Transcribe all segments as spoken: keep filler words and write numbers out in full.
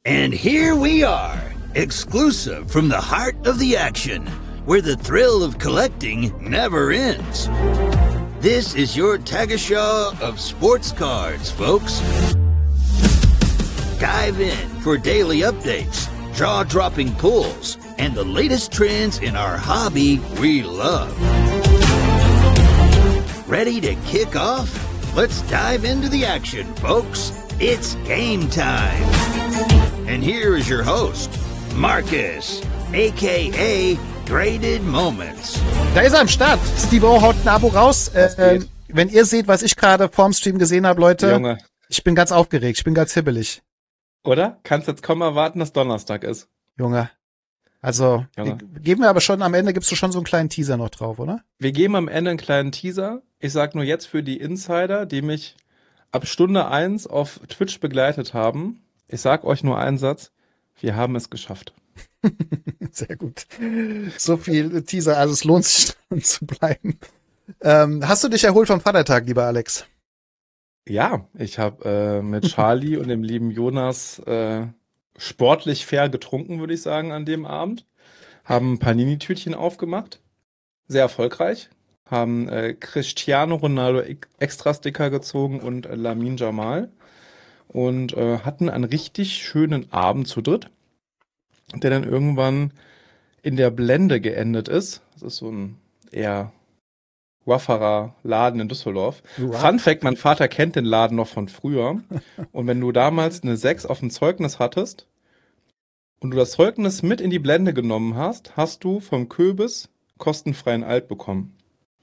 And here we are, exclusive from the heart of the action, where the thrill of collecting never ends. This is your Tagesschau of sports cards, folks. Dive in for daily updates, jaw-dropping pulls, and the latest trends in our hobby we love. Ready to kick off? Let's dive into the action, folks. It's game time. And here is your host, Marcus, aka Graded Moments. Da ist er am Start. Steve-O haut ein Abo raus. Äh, wenn ihr seht, was ich gerade vorm Stream gesehen habe, Leute, Junge. Ich bin ganz aufgeregt. Ich bin ganz hibbelig. Oder? Kannst jetzt kaum erwarten, dass Donnerstag ist. Junge. Also, Junge. Wir, geben wir aber schon, am Ende gibst du schon so einen kleinen Teaser noch drauf, oder? Wir geben am Ende einen kleinen Teaser. Ich sag nur jetzt für die Insider, die mich ab Stunde eins auf Twitch begleitet haben. Ich sag euch nur einen Satz. Wir haben es geschafft. Sehr gut. So viel Teaser, also es lohnt sich dran zu bleiben. Ähm, hast du dich erholt vom Vatertag, lieber Alex? Ja, ich habe äh, mit Charlie und dem lieben Jonas äh, sportlich fair getrunken, würde ich sagen, an dem Abend. Haben ein Panini-Tütchen aufgemacht. Sehr erfolgreich. Haben äh, Cristiano Ronaldo Extra-Sticker gezogen und äh, Lamine Jamal. Und äh, hatten einen richtig schönen Abend zu dritt, der dann irgendwann in der Blende geendet ist. Das ist so ein eher rougherer Laden in Düsseldorf. Rough. Fun Fact, mein Vater kennt den Laden noch von früher. Und wenn du damals eine sechs auf dem Zeugnis hattest und du das Zeugnis mit in die Blende genommen hast, hast du vom Köbis kostenfreien Alt bekommen.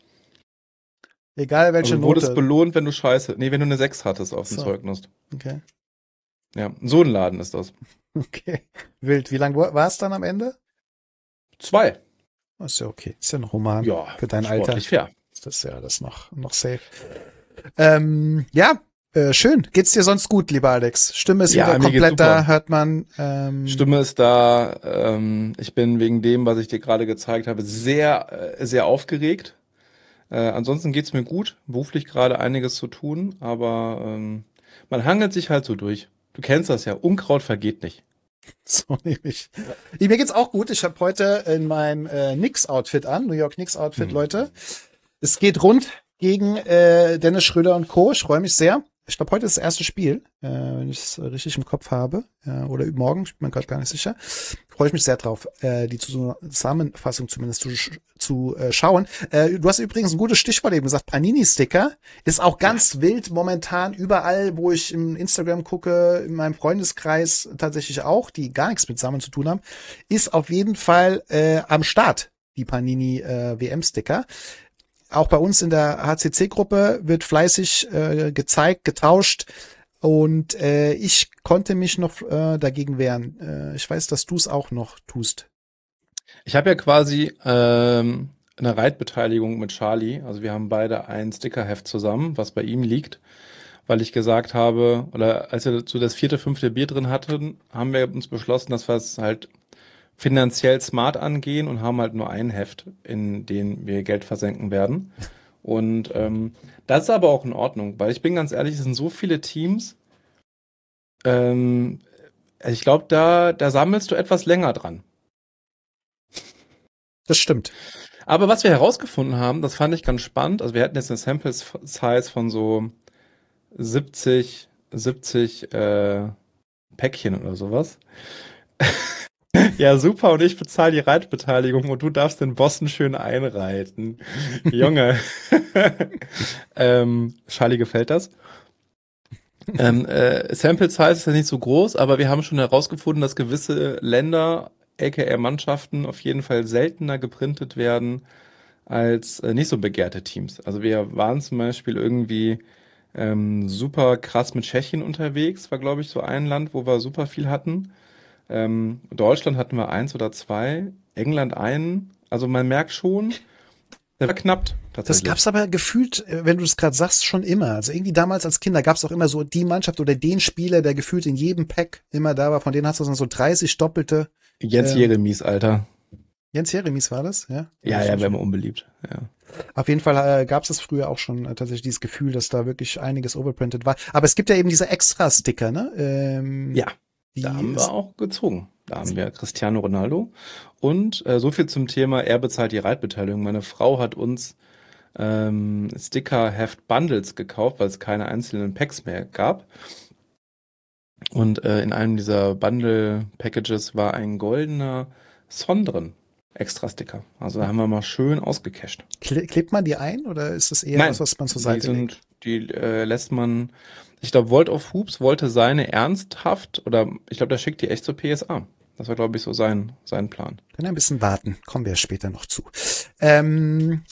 Egal welche Also du wurdest Note. belohnt, wenn du Scheiße, nee, wenn du eine sechs hattest auf dem So. Zeugnis. Okay. Ja, so ein Laden ist das. Okay. Wild. Wie lang war es dann am Ende? Zwei. Oh, ist ja okay. Ist ja noch human. Ja, Für dein Alter. sportlich fair. Das ist ja das noch, noch safe. Ähm, ja, äh, schön. Geht's dir sonst gut, lieber Alex? Stimme ist Ja, wieder mir geht's komplett da, super. hört man. Ähm, Stimme ist da. Ähm, ich bin wegen dem, was ich dir gerade gezeigt habe, sehr, äh, sehr aufgeregt. Äh, ansonsten geht's mir gut. Beruflich gerade einiges zu tun, aber ähm, man hangelt sich halt so durch. Du kennst das ja. Unkraut vergeht nicht. So nehme ich. Mir geht's auch gut. Ich habe heute in mein äh, Knicks-Outfit an, New York Knicks-Outfit, Mhm. Leute. Es geht rund gegen äh, Dennis Schröder und Co. Ich freue mich sehr. Ich glaube, heute ist das erste Spiel, äh, wenn ich es richtig im Kopf habe. Äh, oder morgen, ich bin mir gerade gar nicht sicher. Freue ich mich sehr drauf, äh, die Zusammenfassung zumindest zu, zu äh, schauen. Äh, du hast übrigens ein gutes Stichwort eben gesagt. Panini-Sticker ist auch ganz ja. wild momentan überall, wo ich im Instagram gucke, in meinem Freundeskreis tatsächlich auch, die gar nichts mit Sammeln zu tun haben, ist auf jeden Fall äh, am Start, die Panini-W M-Sticker. Auch bei uns in der H C C-Gruppe wird fleißig äh, gezeigt, getauscht und äh, ich konnte mich noch äh, dagegen wehren. Äh, ich weiß, dass du es auch noch tust. Ich habe ja quasi ähm, eine Reitbeteiligung mit Charlie. Also wir haben beide ein Stickerheft zusammen, was bei ihm liegt, weil ich gesagt habe, oder als wir so das vierte, fünfte Bier drin hatten, haben wir uns beschlossen, dass wir es halt finanziell smart angehen und haben halt nur ein Heft, in dem wir Geld versenken werden. Und ähm, das ist aber auch in Ordnung, weil ich bin ganz ehrlich, es sind so viele Teams, ähm, ich glaube, da, da sammelst du etwas länger dran. Das stimmt. Aber was wir herausgefunden haben, das fand ich ganz spannend, also wir hatten jetzt eine Sample Size von so siebzig, siebzig äh, Päckchen oder sowas. Ja, super, und ich bezahle die Reitbeteiligung und du darfst den Bossen schön einreiten. Junge. ähm, Charlie gefällt das. ähm, äh, Sample Size ist ja nicht so groß, aber wir haben schon herausgefunden, dass gewisse Länder, aka Mannschaften, auf jeden Fall seltener geprintet werden als äh, nicht so begehrte Teams. Also wir waren zum Beispiel irgendwie ähm, super krass mit Tschechien unterwegs, war glaube ich so ein Land, wo wir super viel hatten. Ähm, Deutschland hatten wir eins oder zwei, England einen. Also man merkt schon, der war knapp tatsächlich. Das gab's aber gefühlt, wenn du es gerade sagst, schon immer. Also irgendwie damals als Kinder gab's auch immer so die Mannschaft oder den Spieler, der gefühlt in jedem Pack immer da war. Von denen hast du dann so dreißig doppelte. Jens ähm, Jeremies, Alter. Jens Jeremies war das, ja? Ja, ja, wäre immer unbeliebt. Ja. Auf jeden Fall äh, gab es das früher auch schon äh, tatsächlich dieses Gefühl, dass da wirklich einiges overprinted war. Aber es gibt ja eben diese Extra-Sticker, ne? Ähm, Ja. Die Da haben ist, wir auch gezogen. Da haben wir Cristiano Ronaldo. Und äh, so viel zum Thema, er bezahlt die Reitbeteiligung. Meine Frau hat uns ähm, Sticker-Heft-Bundles gekauft, weil es keine einzelnen Packs mehr gab. Und äh, in einem dieser Bundle-Packages war ein goldener Son drin. Extra-Sticker. Also da haben wir mal schön ausgecasht. kle- klebt man die ein oder ist das eher Nein, was, was man zur die Seite legt? sind, die äh, lässt man, ich glaube, World of Hoops wollte seine ernsthaft, oder ich glaube, der schickt die echt zur P S A. Das war, glaube ich, so sein, sein Plan. Können ein bisschen warten, kommen wir später noch zu. Ähm,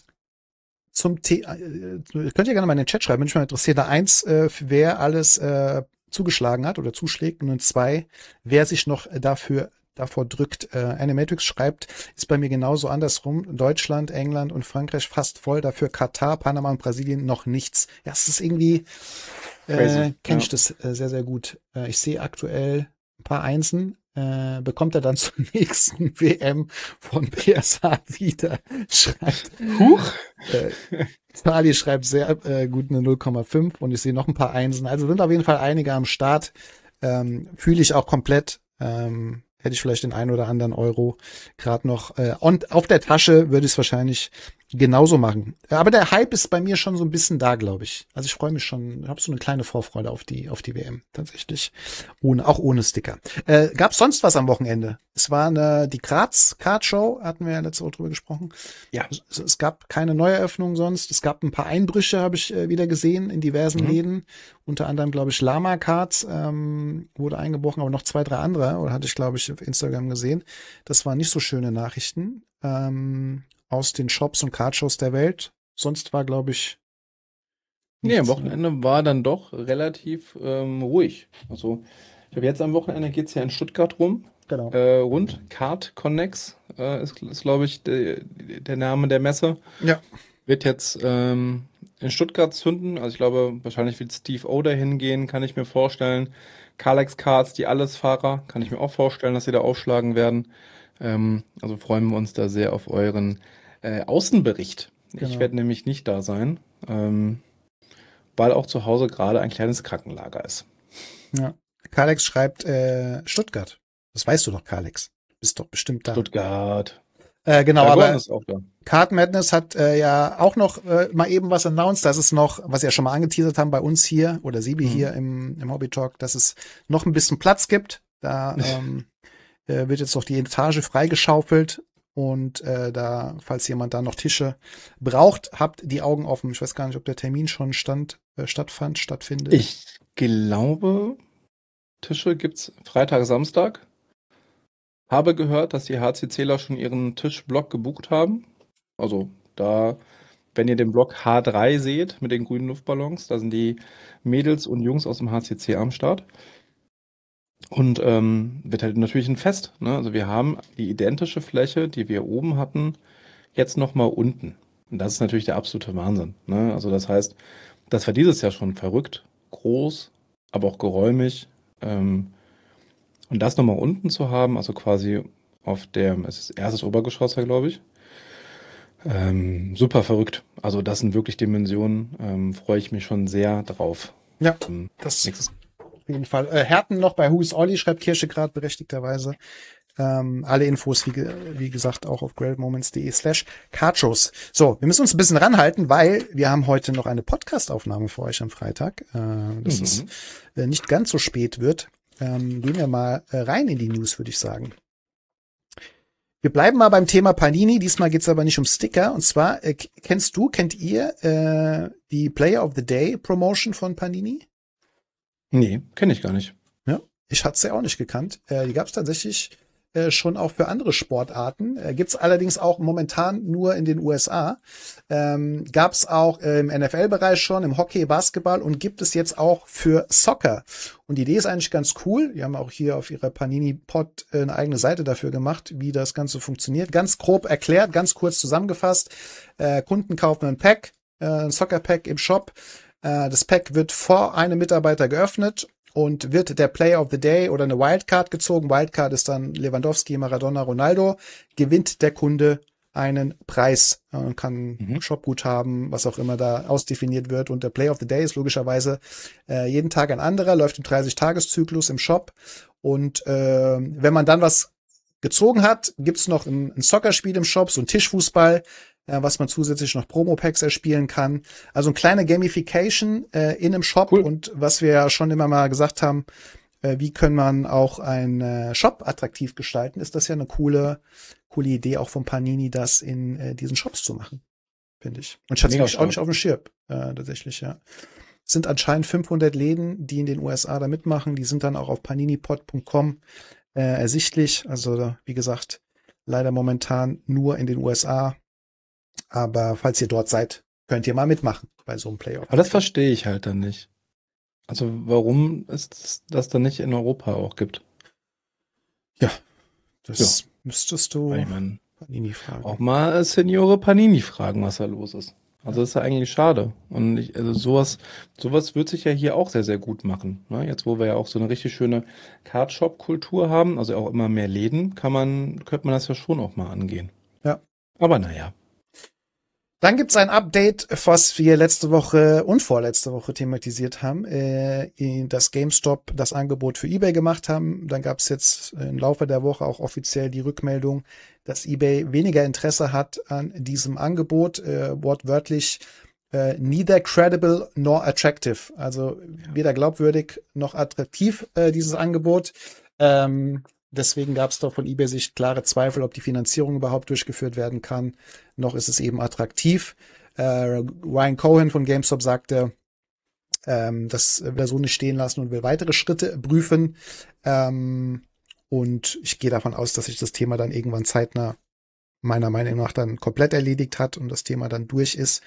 zum The äh, könnt ihr gerne mal in den Chat schreiben, bin ich mal interessiert. Da eins, äh, wer alles äh, zugeschlagen hat oder zuschlägt, und zwei, wer sich noch dafür davor drückt. Äh, Animatrix schreibt, ist bei mir genauso andersrum. Deutschland, England und Frankreich fast voll, dafür Katar, Panama und Brasilien noch nichts. Ja, es ist irgendwie, äh, Crazy, kenne ja. ich das äh, sehr, sehr gut. Äh, ich sehe aktuell ein paar Einsen. Äh, bekommt er dann zur nächsten W M von P S A wieder. Schreibt. Huch! Äh, Charlie schreibt sehr äh, gut eine null Komma fünf und ich sehe noch ein paar Einsen. Also sind auf jeden Fall einige am Start. Ähm, fühle ich auch komplett. Ähm, hätte ich vielleicht den einen oder anderen Euro gerade noch. Äh, und auf der Tasche würde ich es wahrscheinlich genauso machen. Aber der Hype ist bei mir schon so ein bisschen da, glaube ich. Also ich freue mich schon, habe so eine kleine Vorfreude auf die auf die W M tatsächlich. Ohne, auch ohne Sticker. Äh, Gab es sonst was am Wochenende? Es war eine, die Graz Card Show, hatten wir ja letzte Woche drüber gesprochen. Ja. Es, es gab keine Neueröffnung sonst. Es gab ein paar Einbrüche, habe ich äh, wieder gesehen in diversen Mhm. Läden. Unter anderem, glaube ich, Lama Cards ähm, wurde eingebrochen, aber noch zwei, drei andere. Oder hatte ich, glaube ich, auf Instagram gesehen. Das waren nicht so schöne Nachrichten ähm, aus den Shops und Cardshows der Welt. Sonst war, glaube ich, Nee, am nichts, Wochenende war dann doch relativ ähm, ruhig. Also, ich habe jetzt am Wochenende geht's ja in Stuttgart rum. Genau. Äh, rund Card Connex äh, ist, ist glaube ich, de, der Name der Messe. Ja. Wird jetzt ähm, in Stuttgart zünden. Also ich glaube, wahrscheinlich wird Steve O dahin gehen, kann ich mir vorstellen. Kalex Cards, die Allesfahrer, kann ich mir auch vorstellen, dass sie da aufschlagen werden. Ähm, also freuen wir uns da sehr auf euren äh, Außenbericht. Ich Genau. werde nämlich nicht da sein, ähm, weil auch zu Hause gerade ein kleines Krankenlager ist. Ja. Kalex schreibt äh, Stuttgart. Das weißt du doch, Kalex. Bist doch bestimmt da. Stuttgart. Äh, genau, Dragon aber ist auch da. Card Madness hat äh, ja auch noch äh, mal eben was announced. Das ist noch, was wir ja schon mal angeteasert haben bei uns hier oder Sibi Mhm. hier im, im Hobby Talk, dass es noch ein bisschen Platz gibt. Da ähm, äh, wird jetzt noch die Etage freigeschaufelt. Und äh, da, falls jemand da noch Tische braucht, habt die Augen offen. Ich weiß gar nicht, ob der Termin schon stand, äh, stattfand, stattfindet. Ich glaube, Tische gibt's Freitag, Samstag. Habe gehört, dass die HCCler schon ihren Tischblock gebucht haben. Also da, wenn ihr den Block H drei seht mit den grünen Luftballons, da sind die Mädels und Jungs aus dem H C C am Start. Und ähm, wird halt natürlich ein Fest. Ne? Also wir haben die identische Fläche, die wir oben hatten, jetzt nochmal unten. Und das ist natürlich der absolute Wahnsinn. Ne? Also das heißt, das war dieses Jahr schon verrückt, groß, aber auch geräumig. Ähm, und das nochmal unten zu haben, also quasi auf dem, es ist erstes Obergeschoss, ja, glaube ich. Ähm, super verrückt. Also das sind wirklich Dimensionen, ähm, freue ich mich schon sehr drauf. Ja, Ähm, das nächstes auf jeden Fall. Äh, Herten noch bei Who's Olli, schreibt Kirsche gerade berechtigterweise. Ähm, alle Infos, wie, ge wie gesagt, auch auf greatmoments.de slash cardshows. So, wir müssen uns ein bisschen ranhalten, weil wir haben heute noch eine Podcast-Aufnahme für euch am Freitag. Äh, dass Mhm. es äh, nicht ganz so spät wird. Ähm, gehen wir mal äh, rein in die News, würde ich sagen. Wir bleiben mal beim Thema Panini. Diesmal geht's aber nicht um Sticker. Und zwar, äh, kennst du, kennt ihr äh, die Player of the Day Promotion von Panini? Nee, kenne ich gar nicht. Ja, ich hatte es ja auch nicht gekannt. Äh, die gab es tatsächlich äh, schon auch für andere Sportarten. Äh, Gibt es allerdings auch momentan nur in den U S A. Ähm, gab es auch äh, im N F L-Bereich schon, im Hockey, Basketball und gibt es jetzt auch für Soccer. Und die Idee ist eigentlich ganz cool. Die haben auch hier auf ihrer Panini-Pod äh, eine eigene Seite dafür gemacht, wie das Ganze funktioniert. Ganz grob erklärt, ganz kurz zusammengefasst. Äh, Kunden kaufen ein Pack, äh, ein Soccer-Pack im Shop. Das Pack wird vor einem Mitarbeiter geöffnet und wird der Player of the Day oder eine Wildcard gezogen. Wildcard ist dann Lewandowski, Maradona, Ronaldo. Gewinnt der Kunde einen Preis und kann Mhm. Shopguthaben, was auch immer da ausdefiniert wird. Und der Player of the Day ist logischerweise äh, jeden Tag ein anderer, läuft im dreißig-Tages-Zyklus im Shop. Und äh, wenn man dann was gezogen hat, gibt's noch ein, ein Soccer-Spiel im Shop, so ein Tischfußball, äh, was man zusätzlich noch Promo-Packs erspielen kann. Also eine kleine Gamification äh, in einem Shop. Cool. Und was wir ja schon immer mal gesagt haben, äh, wie kann man auch einen äh, Shop attraktiv gestalten, ist das ja eine coole, coole Idee auch von Panini, das in äh, diesen Shops zu machen, finde ich. Und ich hatte es auch nicht auf dem Schirm, äh, tatsächlich, ja. Es sind anscheinend fünfhundert Läden, die in den U S A da mitmachen. Die sind dann auch auf paninipod punkt com äh, ersichtlich. Also, wie gesagt, leider momentan nur in den U S A. Aber falls ihr dort seid, könnt ihr mal mitmachen bei so einem Playoff. Aber das verstehe ich halt dann nicht. Also, warum es das dann nicht in Europa auch gibt? Ja, das ja. müsstest du ich mein, Panini fragen. Auch mal Seniore Panini fragen, was da los ist. Also das ist ja eigentlich schade. Und ich, also sowas, sowas wird sich ja hier auch sehr, sehr gut machen. Ne? Jetzt, wo wir ja auch so eine richtig schöne Card-Shop-Kultur haben, also auch immer mehr Läden, kann man, könnte man das ja schon auch mal angehen. Ja. Aber naja. Dann gibt's ein Update, was wir letzte Woche und vorletzte Woche thematisiert haben, äh, in das GameStop das Angebot für eBay gemacht haben. Dann gab's jetzt im Laufe der Woche auch offiziell die Rückmeldung, dass eBay weniger Interesse hat an diesem Angebot, äh, wortwörtlich äh, neither credible nor attractive. Also weder glaubwürdig noch attraktiv, äh, dieses Angebot. Ähm, Deswegen gab es doch von eBay-Sicht klare Zweifel, ob die Finanzierung überhaupt durchgeführt werden kann. Noch ist es eben attraktiv. Äh, Ryan Cohen von GameStop sagte, ähm, das will er so nicht stehen lassen und will weitere Schritte prüfen. Ähm, und ich gehe davon aus, dass sich das Thema dann irgendwann zeitnah meiner Meinung nach dann komplett erledigt hat und das Thema dann durch ist.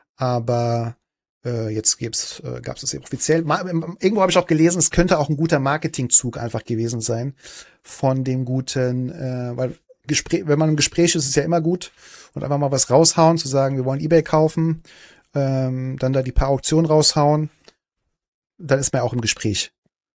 Aber Äh, jetzt gibt's, äh, gab es das offiziell. Mal, irgendwo habe ich auch gelesen, es könnte auch ein guter Marketingzug einfach gewesen sein von dem guten, äh, weil Gespräch, wenn man im Gespräch ist, ist es ja immer gut und einfach mal was raushauen, zu sagen, wir wollen eBay kaufen, ähm, dann da die paar Auktionen raushauen, dann ist man ja auch im Gespräch.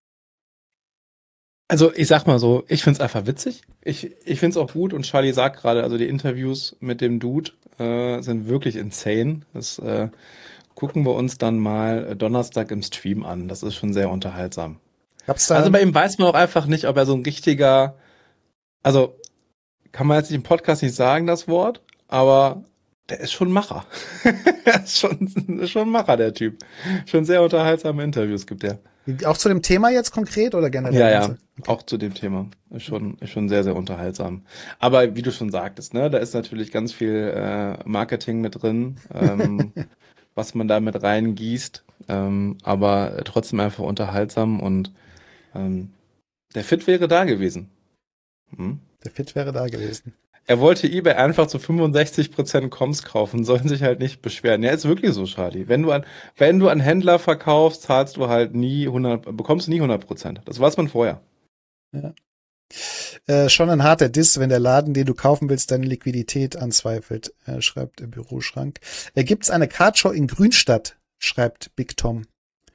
Also ich sag mal so, ich find's einfach witzig. Ich, ich find's auch gut und Charlie sagt gerade, also die Interviews mit dem Dude äh, sind wirklich insane. Das äh, gucken wir uns dann mal Donnerstag im Stream an. Das ist schon sehr unterhaltsam. Gab's da Also bei ihm weiß man auch einfach nicht, ob er so ein richtiger, also kann man jetzt nicht im Podcast nicht sagen, das Wort, aber der ist schon Macher. Er ist schon, ist schon Macher, der Typ. Schon sehr unterhaltsame Interviews gibt er. auch zu dem Thema jetzt konkret oder generell? Ja, ja, auch zu dem Thema. Ist schon, ist schon sehr, sehr unterhaltsam. Aber wie du schon sagtest, ne, da ist natürlich ganz viel äh, Marketing mit drin. Ähm, was man da mit reingießt, ähm, aber trotzdem einfach unterhaltsam und ähm, der Fit wäre da gewesen. Hm? Der Fit wäre da gewesen. Er wollte eBay einfach zu fünfundsechzig Prozent Comms kaufen, sollen sich halt nicht beschweren. Ja, ist wirklich so, Charlie. Wenn du an, wenn du an Händler verkaufst, zahlst du halt nie hundert, bekommst du nie hundert Prozent. Das weiß man vorher. Ja. Äh, schon ein harter Diss, wenn der Laden, den du kaufen willst, deine Liquidität anzweifelt, äh, schreibt der Büroschrank. Äh, gibt's eine Cardshow in Grünstadt, schreibt Big Tom.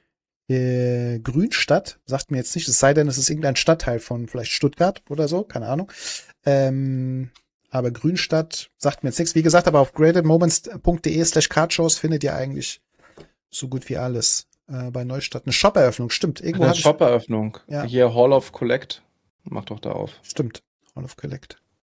Äh, Grünstadt, sagt mir jetzt nicht, es sei denn, es ist irgendein Stadtteil von vielleicht Stuttgart oder so, keine Ahnung. Ähm, aber Grünstadt sagt mir jetzt nichts. Wie gesagt, aber auf gradedmoments.de slash cardshows findet ihr eigentlich so gut wie alles äh, bei Neustadt. Eine Shop-Eröffnung, stimmt. Irgendwo Eine Shop-Eröffnung. Ja. Hier Hall of Collect. Mach doch da auf. Stimmt. Hall of Collect.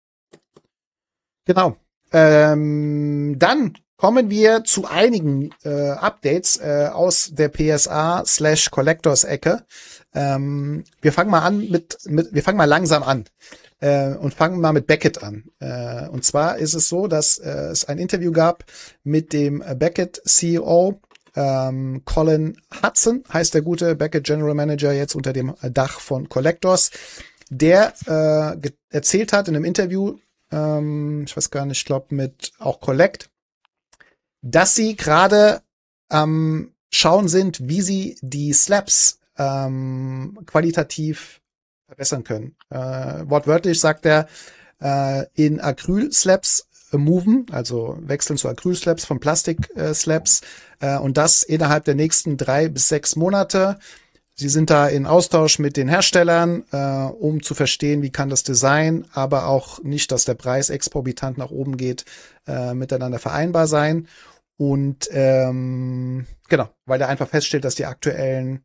Genau. Ähm, dann kommen wir zu einigen äh, Updates äh, aus der P S A slash Collectors Ecke. Ähm, wir fangen mal an mit, mit, wir fangen mal langsam an äh, und fangen mal mit Beckett an. Äh, und zwar ist es so, dass äh, es ein Interview gab mit dem Beckett C E O. Ähm, Colin Hudson heißt der gute Beckett General Manager jetzt unter dem Dach von Collectors, der äh, erzählt hat in einem Interview, ähm, ich weiß gar nicht, ich glaube mit auch Collect, dass sie gerade am ähm, Schauen sind, wie sie die Slabs ähm, qualitativ verbessern können. Äh, wortwörtlich sagt er, äh, in Acryl-Slabs moven, also wechseln zu Acryl-Slabs von Plastik-Slabs äh, und das innerhalb der nächsten drei bis sechs Monate. Sie sind da in Austausch mit den Herstellern, äh, um zu verstehen, wie kann das Design, aber auch nicht, dass der Preis exorbitant nach oben geht, äh, miteinander vereinbar sein. Und ähm, genau, weil er einfach feststellt, dass die aktuellen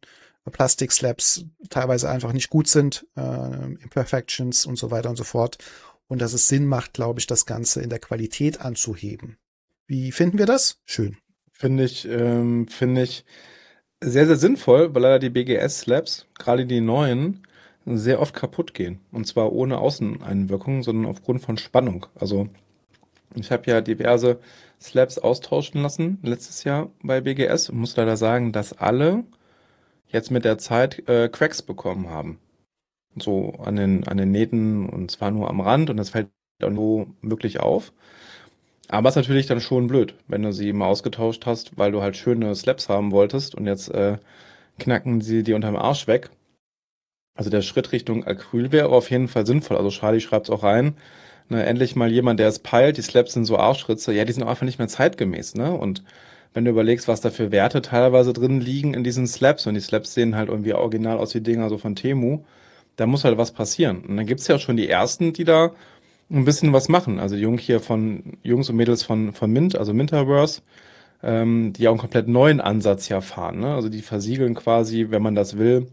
Plastik-Slabs teilweise einfach nicht gut sind, äh, Imperfections und so weiter und so fort. Und dass es Sinn macht, glaube ich, das Ganze in der Qualität anzuheben. Wie finden wir das? Schön. Finde ich, ähm, finde ich sehr, sehr sinnvoll, weil leider die B G S-Slabs, gerade die neuen, sehr oft kaputt gehen. Und zwar ohne Außeneinwirkung, sondern aufgrund von Spannung. Also ich habe ja diverse Slabs austauschen lassen letztes Jahr bei B G S und muss leider sagen, dass alle jetzt mit der Zeit äh, Cracks bekommen haben. So an den, an den Nähten und zwar nur am Rand und das fällt auch nur möglich auf. Aber es ist natürlich dann schon blöd, wenn du sie mal ausgetauscht hast, weil du halt schöne Slabs haben wolltest und jetzt äh, knacken sie dir unterm Arsch weg. Also der Schritt Richtung Acryl wäre auf jeden Fall sinnvoll. Also Charlie schreibt es auch rein. Ne, endlich mal jemand, der es peilt. Die Slabs sind so Arschritze. Ja, die sind auch einfach nicht mehr zeitgemäß, ne? Und wenn du überlegst, was da für Werte teilweise drin liegen in diesen Slabs und die Slabs sehen halt irgendwie original aus wie Dinger so von Temu, da muss halt was passieren. Und dann gibt's ja schon die ersten, die da ein bisschen was machen. Also die Jungs hier von Jungs und Mädels von, von Mint, also Minterverse, ähm, die auch einen komplett neuen Ansatz ja fahren, ne? Also die versiegeln quasi, wenn man das will,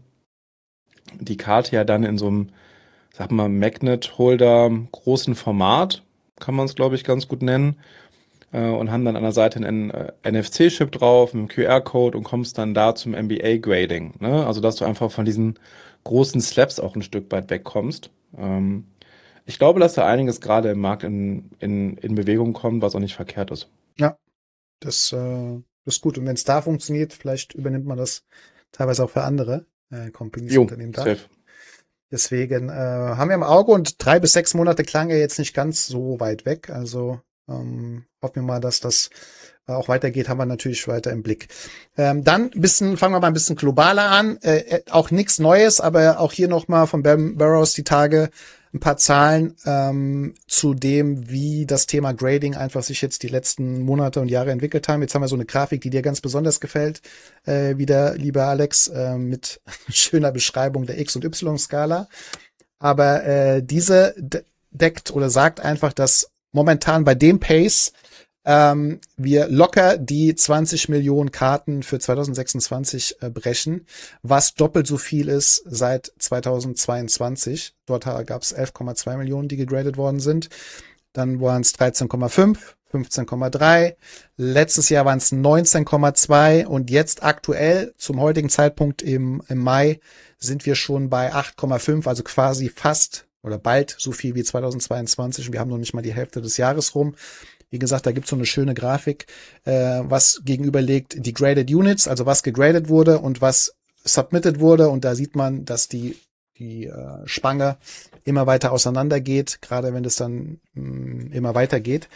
die Karte ja dann in so einem, sag mal, Magnet-Holder großen Format, kann man es, glaube ich, ganz gut nennen, äh, und haben dann an der Seite einen äh, N F C-Chip drauf, mit einem Q R-Code und kommst dann da zum M B A-Grading, ne? Also, dass du einfach von diesen großen Slabs auch ein Stück weit wegkommst. Ähm, ich glaube, dass da einiges gerade im Markt in, in, in Bewegung kommt, was auch nicht verkehrt ist. Ja, das, äh, das ist gut. Und wenn es da funktioniert, vielleicht übernimmt man das teilweise auch für andere äh, Companies, Jo, Unternehmen da. safe. Deswegen äh, haben wir im Auge und drei bis sechs Monate klang ja jetzt nicht ganz so weit weg. Also ähm, hoffen wir mal, dass das äh, auch weitergeht, haben wir natürlich weiter im Blick. Ähm, dann ein bisschen, fangen wir mal ein bisschen globaler an. Äh, auch nichts Neues, aber auch hier nochmal von Ben Burrows die Tage ein paar Zahlen ähm, zu dem, wie das Thema Grading einfach sich jetzt die letzten Monate und Jahre entwickelt haben. Jetzt haben wir so eine Grafik, die dir ganz besonders gefällt, äh, wieder, lieber Alex, äh, mit schöner Beschreibung der X- und Y-Skala. Aber äh, diese de- deckt oder sagt einfach, dass momentan bei dem Pace ähm, wir locker die zwanzig Millionen Karten für zwanzig sechsundzwanzig äh, brechen, was doppelt so viel ist seit zwanzig zweiundzwanzig. Dort gab es elf Komma zwei Millionen, die gegradet worden sind. Dann waren es dreizehn Komma fünf, fünfzehn Komma drei. Letztes Jahr waren es neunzehn Komma zwei und jetzt aktuell zum heutigen Zeitpunkt im, im Mai sind wir schon bei acht Komma fünf, also quasi fast oder bald so viel wie zwanzig zweiundzwanzig. Wir haben noch nicht mal die Hälfte des Jahres rum. Wie gesagt, da gibt's so eine schöne Grafik, äh, was gegenüberlegt die Graded Units, also was gegradet wurde und was submitted wurde. Und da sieht man, dass die, die äh, Spange immer weiter auseinander geht, gerade wenn es dann mh, immer weiter geht.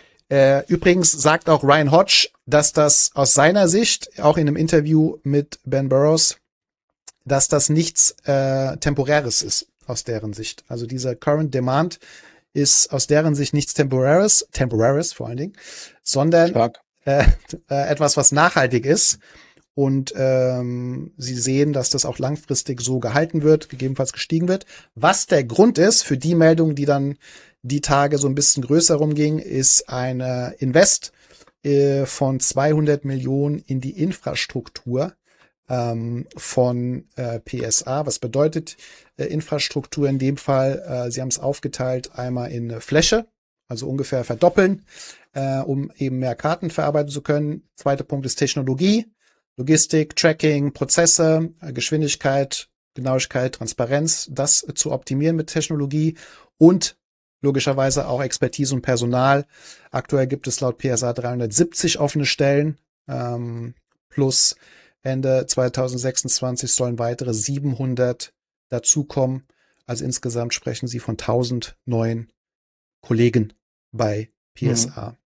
Äh, übrigens sagt auch Ryan Hodge, dass das aus seiner Sicht, auch in einem Interview mit Ben Burrows, dass das nichts äh, Temporäres ist, aus deren Sicht. Also dieser Current Demand ist aus deren Sicht nichts Temporäres, Temporäres vor allen Dingen, sondern äh, äh, etwas, was nachhaltig ist. Und ähm, sie sehen, dass das auch langfristig so gehalten wird, gegebenenfalls gestiegen wird. Was der Grund ist für die Meldung, die dann die Tage so ein bisschen größer rumging, ist eine Invest äh, von zweihundert Millionen in die Infrastruktur ähm, von äh, P S A. Was bedeutet äh, Infrastruktur in dem Fall? Äh, sie haben es aufgeteilt einmal in eine Fläche, also ungefähr verdoppeln, äh, um eben mehr Karten verarbeiten zu können. Zweiter Punkt ist Technologie, Logistik, Tracking, Prozesse, äh, Geschwindigkeit, Genauigkeit, Transparenz, das äh, zu optimieren mit Technologie und logischerweise auch Expertise und Personal. Aktuell gibt es laut P S A dreihundertsiebzig offene Stellen, ähm, plus Ende zwanzig sechsundzwanzig sollen weitere siebenhundert dazukommen. Also insgesamt sprechen sie von tausend neuen Kollegen bei P S A. Mhm.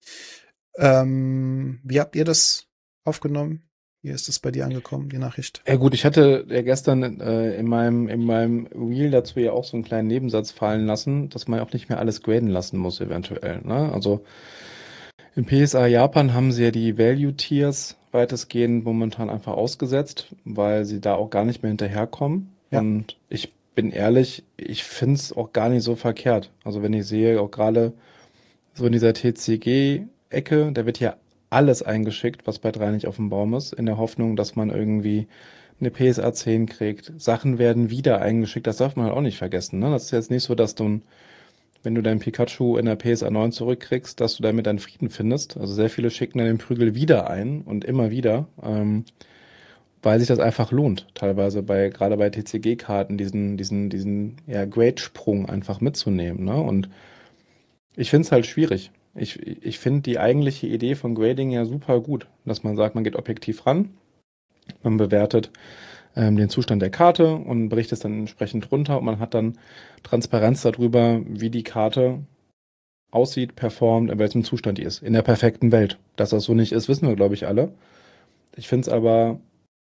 Ähm, wie habt ihr das aufgenommen? Wie ist es bei dir angekommen, die Nachricht? Ja gut, ich hatte ja gestern äh, in meinem in meinem Reel dazu ja auch so einen kleinen Nebensatz fallen lassen, dass man auch nicht mehr alles graden lassen muss eventuell, ne? Also in P S A Japan haben sie ja die Value Tiers weitestgehend momentan einfach ausgesetzt, weil sie da auch gar nicht mehr hinterherkommen. Ja. Und ich bin ehrlich, ich finde es auch gar nicht so verkehrt. Also wenn ich sehe, auch gerade so in dieser T C G-Ecke, da wird ja alles eingeschickt, was bei drei nicht auf dem Baum ist, in der Hoffnung, dass man irgendwie eine P S A zehn kriegt. Sachen werden wieder eingeschickt, das darf man halt auch nicht vergessen. Ne? Das ist jetzt nicht so, dass du, wenn du dein Pikachu in der P S A neun zurückkriegst, dass du damit deinen Frieden findest. Also sehr viele schicken dann den Prügel wieder ein und immer wieder, ähm, weil sich das einfach lohnt, teilweise bei, gerade bei T C G-Karten, diesen, diesen, diesen ja, Grade-Sprung einfach mitzunehmen. Ne? Und ich finde es halt schwierig. Ich, ich finde die eigentliche Idee von Grading ja super gut, dass man sagt, man geht objektiv ran, man bewertet ähm, den Zustand der Karte und bricht es dann entsprechend runter und man hat dann Transparenz darüber, wie die Karte aussieht, performt, in welchem Zustand die ist. In der perfekten Welt. Dass das so nicht ist, wissen wir, glaube ich, alle. Ich finde es aber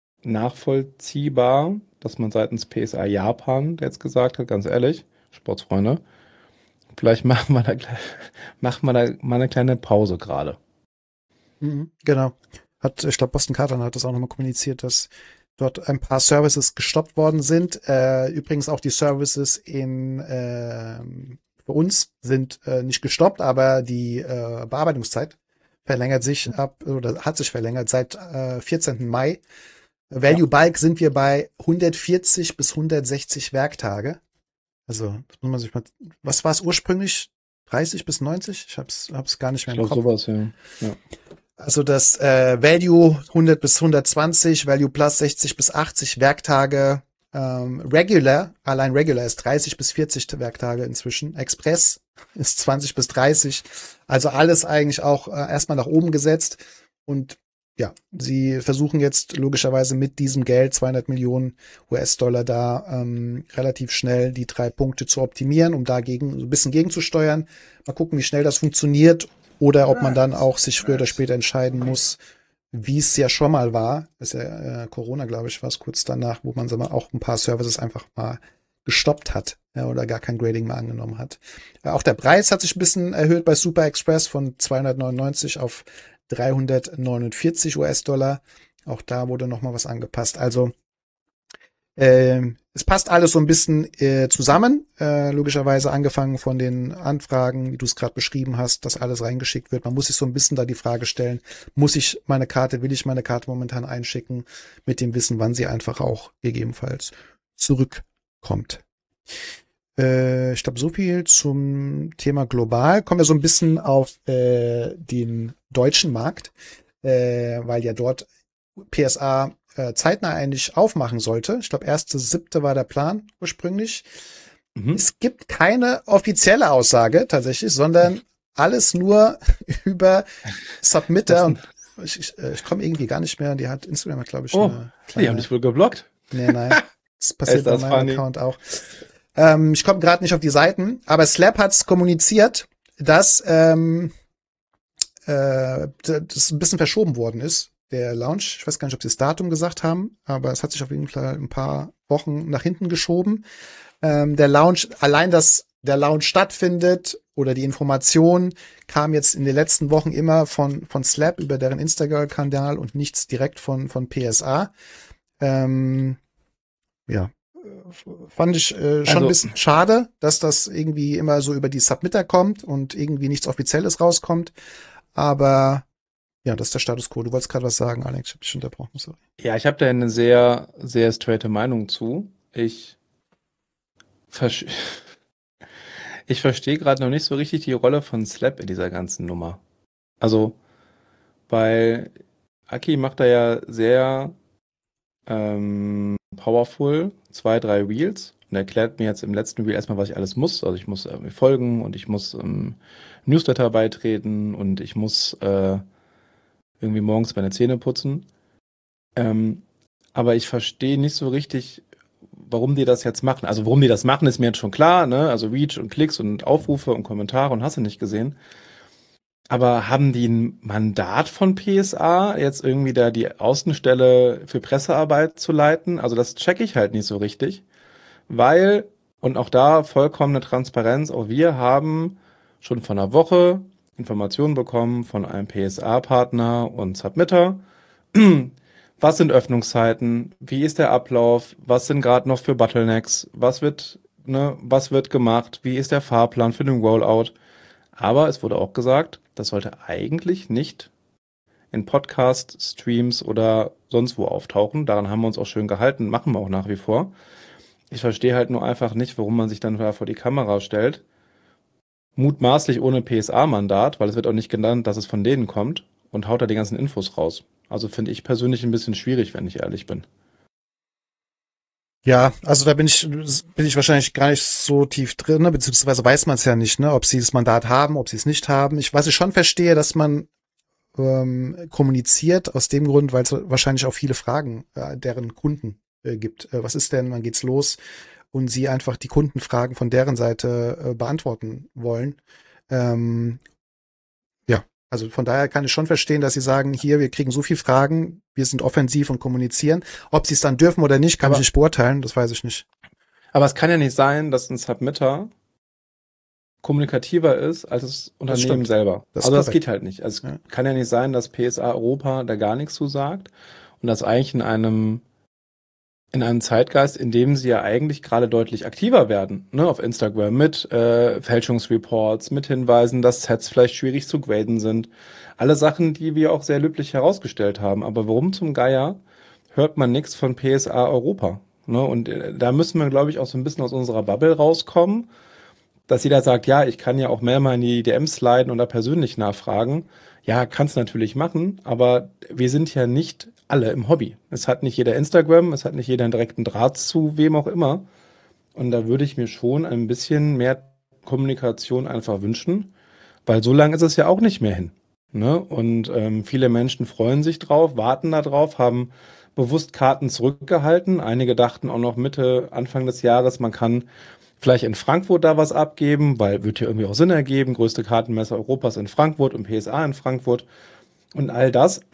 nachvollziehbar, dass man seitens P S A Japan jetzt gesagt hat, ganz ehrlich, Sportsfreunde, vielleicht machen wir da, gleich- machen wir da mal eine kleine Pause gerade. Mhm, genau. Hat, ich glaube, Boston Carton hat das auch nochmal kommuniziert, dass dort ein paar Services gestoppt worden sind. Äh, übrigens auch die Services in ähm, für uns sind äh, nicht gestoppt, aber die äh, Bearbeitungszeit verlängert sich ab oder hat sich verlängert seit äh, vierzehnten Mai. Value Bulk sind wir bei hundertvierzig bis hundertsechzig Werktage. Also, das muss man sich mal, was war es ursprünglich? dreißig bis neunzig? Ich hab's, hab's gar nicht mehr Ich im glaube, Kopf. sowas, ja. Ja. Also das äh, Value hundert bis hundertzwanzig, Value Plus sechzig bis achtzig Werktage, ähm, Regular, allein Regular ist dreißig bis vierzig Werktage inzwischen, Express ist zwanzig bis dreißig, also alles eigentlich auch äh, erstmal nach oben gesetzt und ja, sie versuchen jetzt logischerweise mit diesem Geld, zweihundert Millionen U S-Dollar da, ähm, relativ schnell die drei Punkte zu optimieren, um dagegen so ein bisschen gegenzusteuern. Mal gucken, wie schnell das funktioniert oder ob man dann auch sich früher oder später entscheiden muss, wie es ja schon mal war. Das ist ja äh, Corona, glaube ich, war es kurz danach, wo man sag mal, auch ein paar Services einfach mal gestoppt hat, ja, oder gar kein Grading mehr angenommen hat. Äh, auch der Preis hat sich ein bisschen erhöht bei Super Express von zweihundertneunundneunzig auf dreihundertneunundvierzig U S-Dollar. Auch da wurde noch mal was angepasst. Also ähm, es passt alles so ein bisschen äh, zusammen. Äh, logischerweise angefangen von den Anfragen, wie du es gerade beschrieben hast, dass alles reingeschickt wird. Man muss sich so ein bisschen da die Frage stellen, muss ich meine Karte, will ich meine Karte momentan einschicken, mit dem Wissen, wann sie einfach auch gegebenenfalls zurückkommt. Äh, ich glaube, so viel zum Thema global. Kommen wir so ein bisschen auf äh, den deutschen Markt, äh, weil ja dort P S A äh, zeitnah eigentlich aufmachen sollte. Ich glaube, erste siebte war der Plan ursprünglich. Mhm. Es gibt keine offizielle Aussage tatsächlich, sondern alles nur über Submitter. Und ich, ich, äh, ich komme irgendwie gar nicht mehr. Die hat Instagram, hat, glaube ich, Oh, eine die kleine, haben dich wohl geblockt. Nee, nein. Das passiert Ist bei das meinem funny? Account auch. Ähm, ich komme gerade nicht auf die Seiten, aber Slap hat's kommuniziert, dass ähm, äh, das ein bisschen verschoben worden ist, der Launch. Ich weiß gar nicht, ob sie das Datum gesagt haben, aber es hat sich auf jeden Fall ein paar Wochen nach hinten geschoben. Ähm, der Launch, allein dass der Launch stattfindet oder die Information kam jetzt in den letzten Wochen immer von von Slap über deren Instagram-Kanal und nichts direkt von von P S A. Ähm, ja, fand ich äh, schon Also- ein bisschen schade, dass das irgendwie immer so über die Submitter kommt und irgendwie nichts Offizielles rauskommt. Aber ja, das ist der Status quo. Du wolltest gerade was sagen, Alex. Ich habe dich unterbrochen. Sorry. Ja, ich habe da eine sehr, sehr straighte Meinung zu. Ich, versch ich verstehe gerade noch nicht so richtig die Rolle von Slap in dieser ganzen Nummer. Also, weil Aki macht da ja sehr ähm, powerful zwei, drei Reels und erklärt mir jetzt im letzten Reel erstmal, was ich alles muss. Also ich muss äh, mir folgen und ich muss ähm, Newsletter beitreten und ich muss äh, irgendwie morgens meine Zähne putzen. Ähm, aber ich verstehe nicht so richtig, warum die das jetzt machen. Also warum die das machen, ist mir jetzt schon klar, ne? Also Reach und Klicks und Aufrufe und Kommentare und hast du nicht gesehen. Aber haben die ein Mandat von P S A, jetzt irgendwie da die Außenstelle für Pressearbeit zu leiten? Also das checke ich halt nicht so richtig, weil, und auch da vollkommene Transparenz, auch wir haben schon vor einer Woche Informationen bekommen von einem P S A-Partner und Submitter. Was sind Öffnungszeiten? Wie ist der Ablauf? Was sind gerade noch für Bottlenecks? Was wird, ne, was wird gemacht? Wie ist der Fahrplan für den Rollout? Aber es wurde auch gesagt, das sollte eigentlich nicht in Podcast-Streams oder sonst wo auftauchen. Daran haben wir uns auch schön gehalten, machen wir auch nach wie vor. Ich verstehe halt nur einfach nicht, warum man sich dann da vor die Kamera stellt. Mutmaßlich ohne P S A-Mandat, weil es wird auch nicht genannt, dass es von denen kommt, und haut da die ganzen Infos raus. Also finde ich persönlich ein bisschen schwierig, wenn ich ehrlich bin. Ja, also da bin ich, bin ich wahrscheinlich gar nicht so tief drin, ne? Beziehungsweise weiß man es ja nicht, ne? Ob sie das Mandat haben, ob sie es nicht haben. Ich, was ich schon verstehe, dass man ähm, kommuniziert, aus dem Grund, weil es wahrscheinlich auch viele Fragen äh, deren Kunden äh, gibt. Äh, was ist denn, wann geht's los? Und sie einfach die Kundenfragen von deren Seite äh, beantworten wollen. Ähm, ja, also von daher kann ich schon verstehen, dass sie sagen, hier, wir kriegen so viele Fragen, wir sind offensiv und kommunizieren. Ob sie es dann dürfen oder nicht, kann Aber- ich nicht beurteilen, das weiß ich nicht. Aber es kann ja nicht sein, dass ein Submitter kommunikativer ist als das Unternehmen stimmt. selber. Das ist also das korrekt. geht halt nicht. Also Ja. es kann ja nicht sein, dass P S A Europa da gar nichts zu sagt und das eigentlich in einem in einem Zeitgeist, in dem sie ja eigentlich gerade deutlich aktiver werden, ne, auf Instagram mit äh, Fälschungsreports, mit Hinweisen, dass Sets vielleicht schwierig zu graden sind. Alle Sachen, die wir auch sehr löblich herausgestellt haben. Aber warum zum Geier hört man nichts von P S A Europa? Ne? Und äh, da müssen wir, glaube ich, auch so ein bisschen aus unserer Bubble rauskommen, dass jeder sagt, ja, ich kann ja auch mehr mal in die D Ms sliden oder persönlich nachfragen. Ja, kannst natürlich machen, aber wir sind ja nicht alle im Hobby. Es hat nicht jeder Instagram, es hat nicht jeder einen direkten Draht zu wem auch immer. Und da würde ich mir schon ein bisschen mehr Kommunikation einfach wünschen, weil so lange ist es ja auch nicht mehr hin. Ne? Und ähm, viele Menschen freuen sich drauf, warten da drauf, haben bewusst Karten zurückgehalten. Einige dachten auch noch Mitte, Anfang des Jahres, man kann vielleicht in Frankfurt da was abgeben, weil wird ja irgendwie auch Sinn ergeben. Größte Kartenmesse Europas in Frankfurt und P S A in Frankfurt. Und all das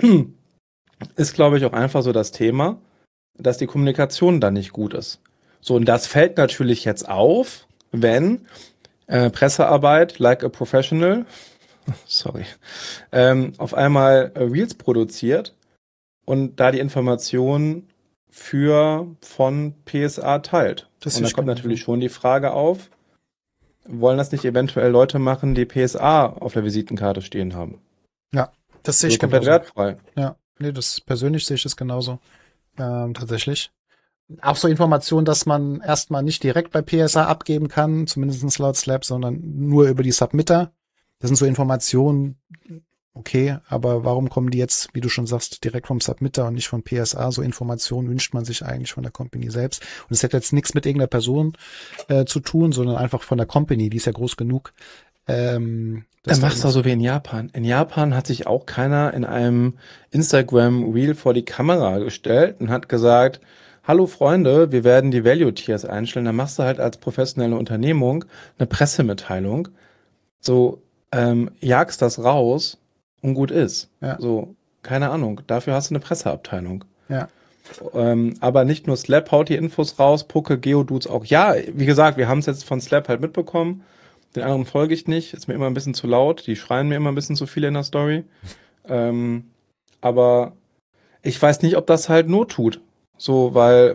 ist, glaube ich, auch einfach so das Thema, dass die Kommunikation dann nicht gut ist. So, und das fällt natürlich jetzt auf, wenn äh, Pressearbeit, like a professional, sorry, ähm, auf einmal äh, Reels produziert und da die Informationen für von P S A teilt. Das und da ist kommt genau natürlich so. schon die Frage auf, wollen das nicht eventuell Leute machen, die P S A auf der Visitenkarte stehen haben? Das sehe So ich komplett genauso. wertfrei. Ja, nee, das persönlich sehe ich das genauso. Ähm, tatsächlich. Auch so Informationen, dass man erstmal nicht direkt bei P S A abgeben kann, zumindest laut Slab, sondern nur über die Submitter. Das sind so Informationen, okay, aber warum kommen die jetzt, wie du schon sagst, direkt vom Submitter und nicht von P S A? So Informationen wünscht man sich eigentlich von der Company selbst. Und es hat jetzt nichts mit irgendeiner Person äh, zu tun, sondern einfach von der Company, die ist ja groß genug. Ähm, Dann machst du so wie in Japan. In Japan hat sich auch keiner in einem Instagram-Reel vor die Kamera gestellt und hat gesagt, hallo Freunde, wir werden die Value-Tiers einstellen. Dann machst du halt als professionelle Unternehmung eine Pressemitteilung. So, ähm, jagst das raus und gut ist. Ja. So, keine Ahnung. Dafür hast du eine Presseabteilung. Ja. Ähm, aber nicht nur Slap haut die Infos raus, Pucke, Geodudes auch. Ja, wie gesagt, wir haben es jetzt von Slap halt mitbekommen. Den anderen folge ich nicht, ist mir immer ein bisschen zu laut. Die schreien mir immer ein bisschen zu viel in der Story. Ähm, aber ich weiß nicht, ob das halt Not tut. So, weil,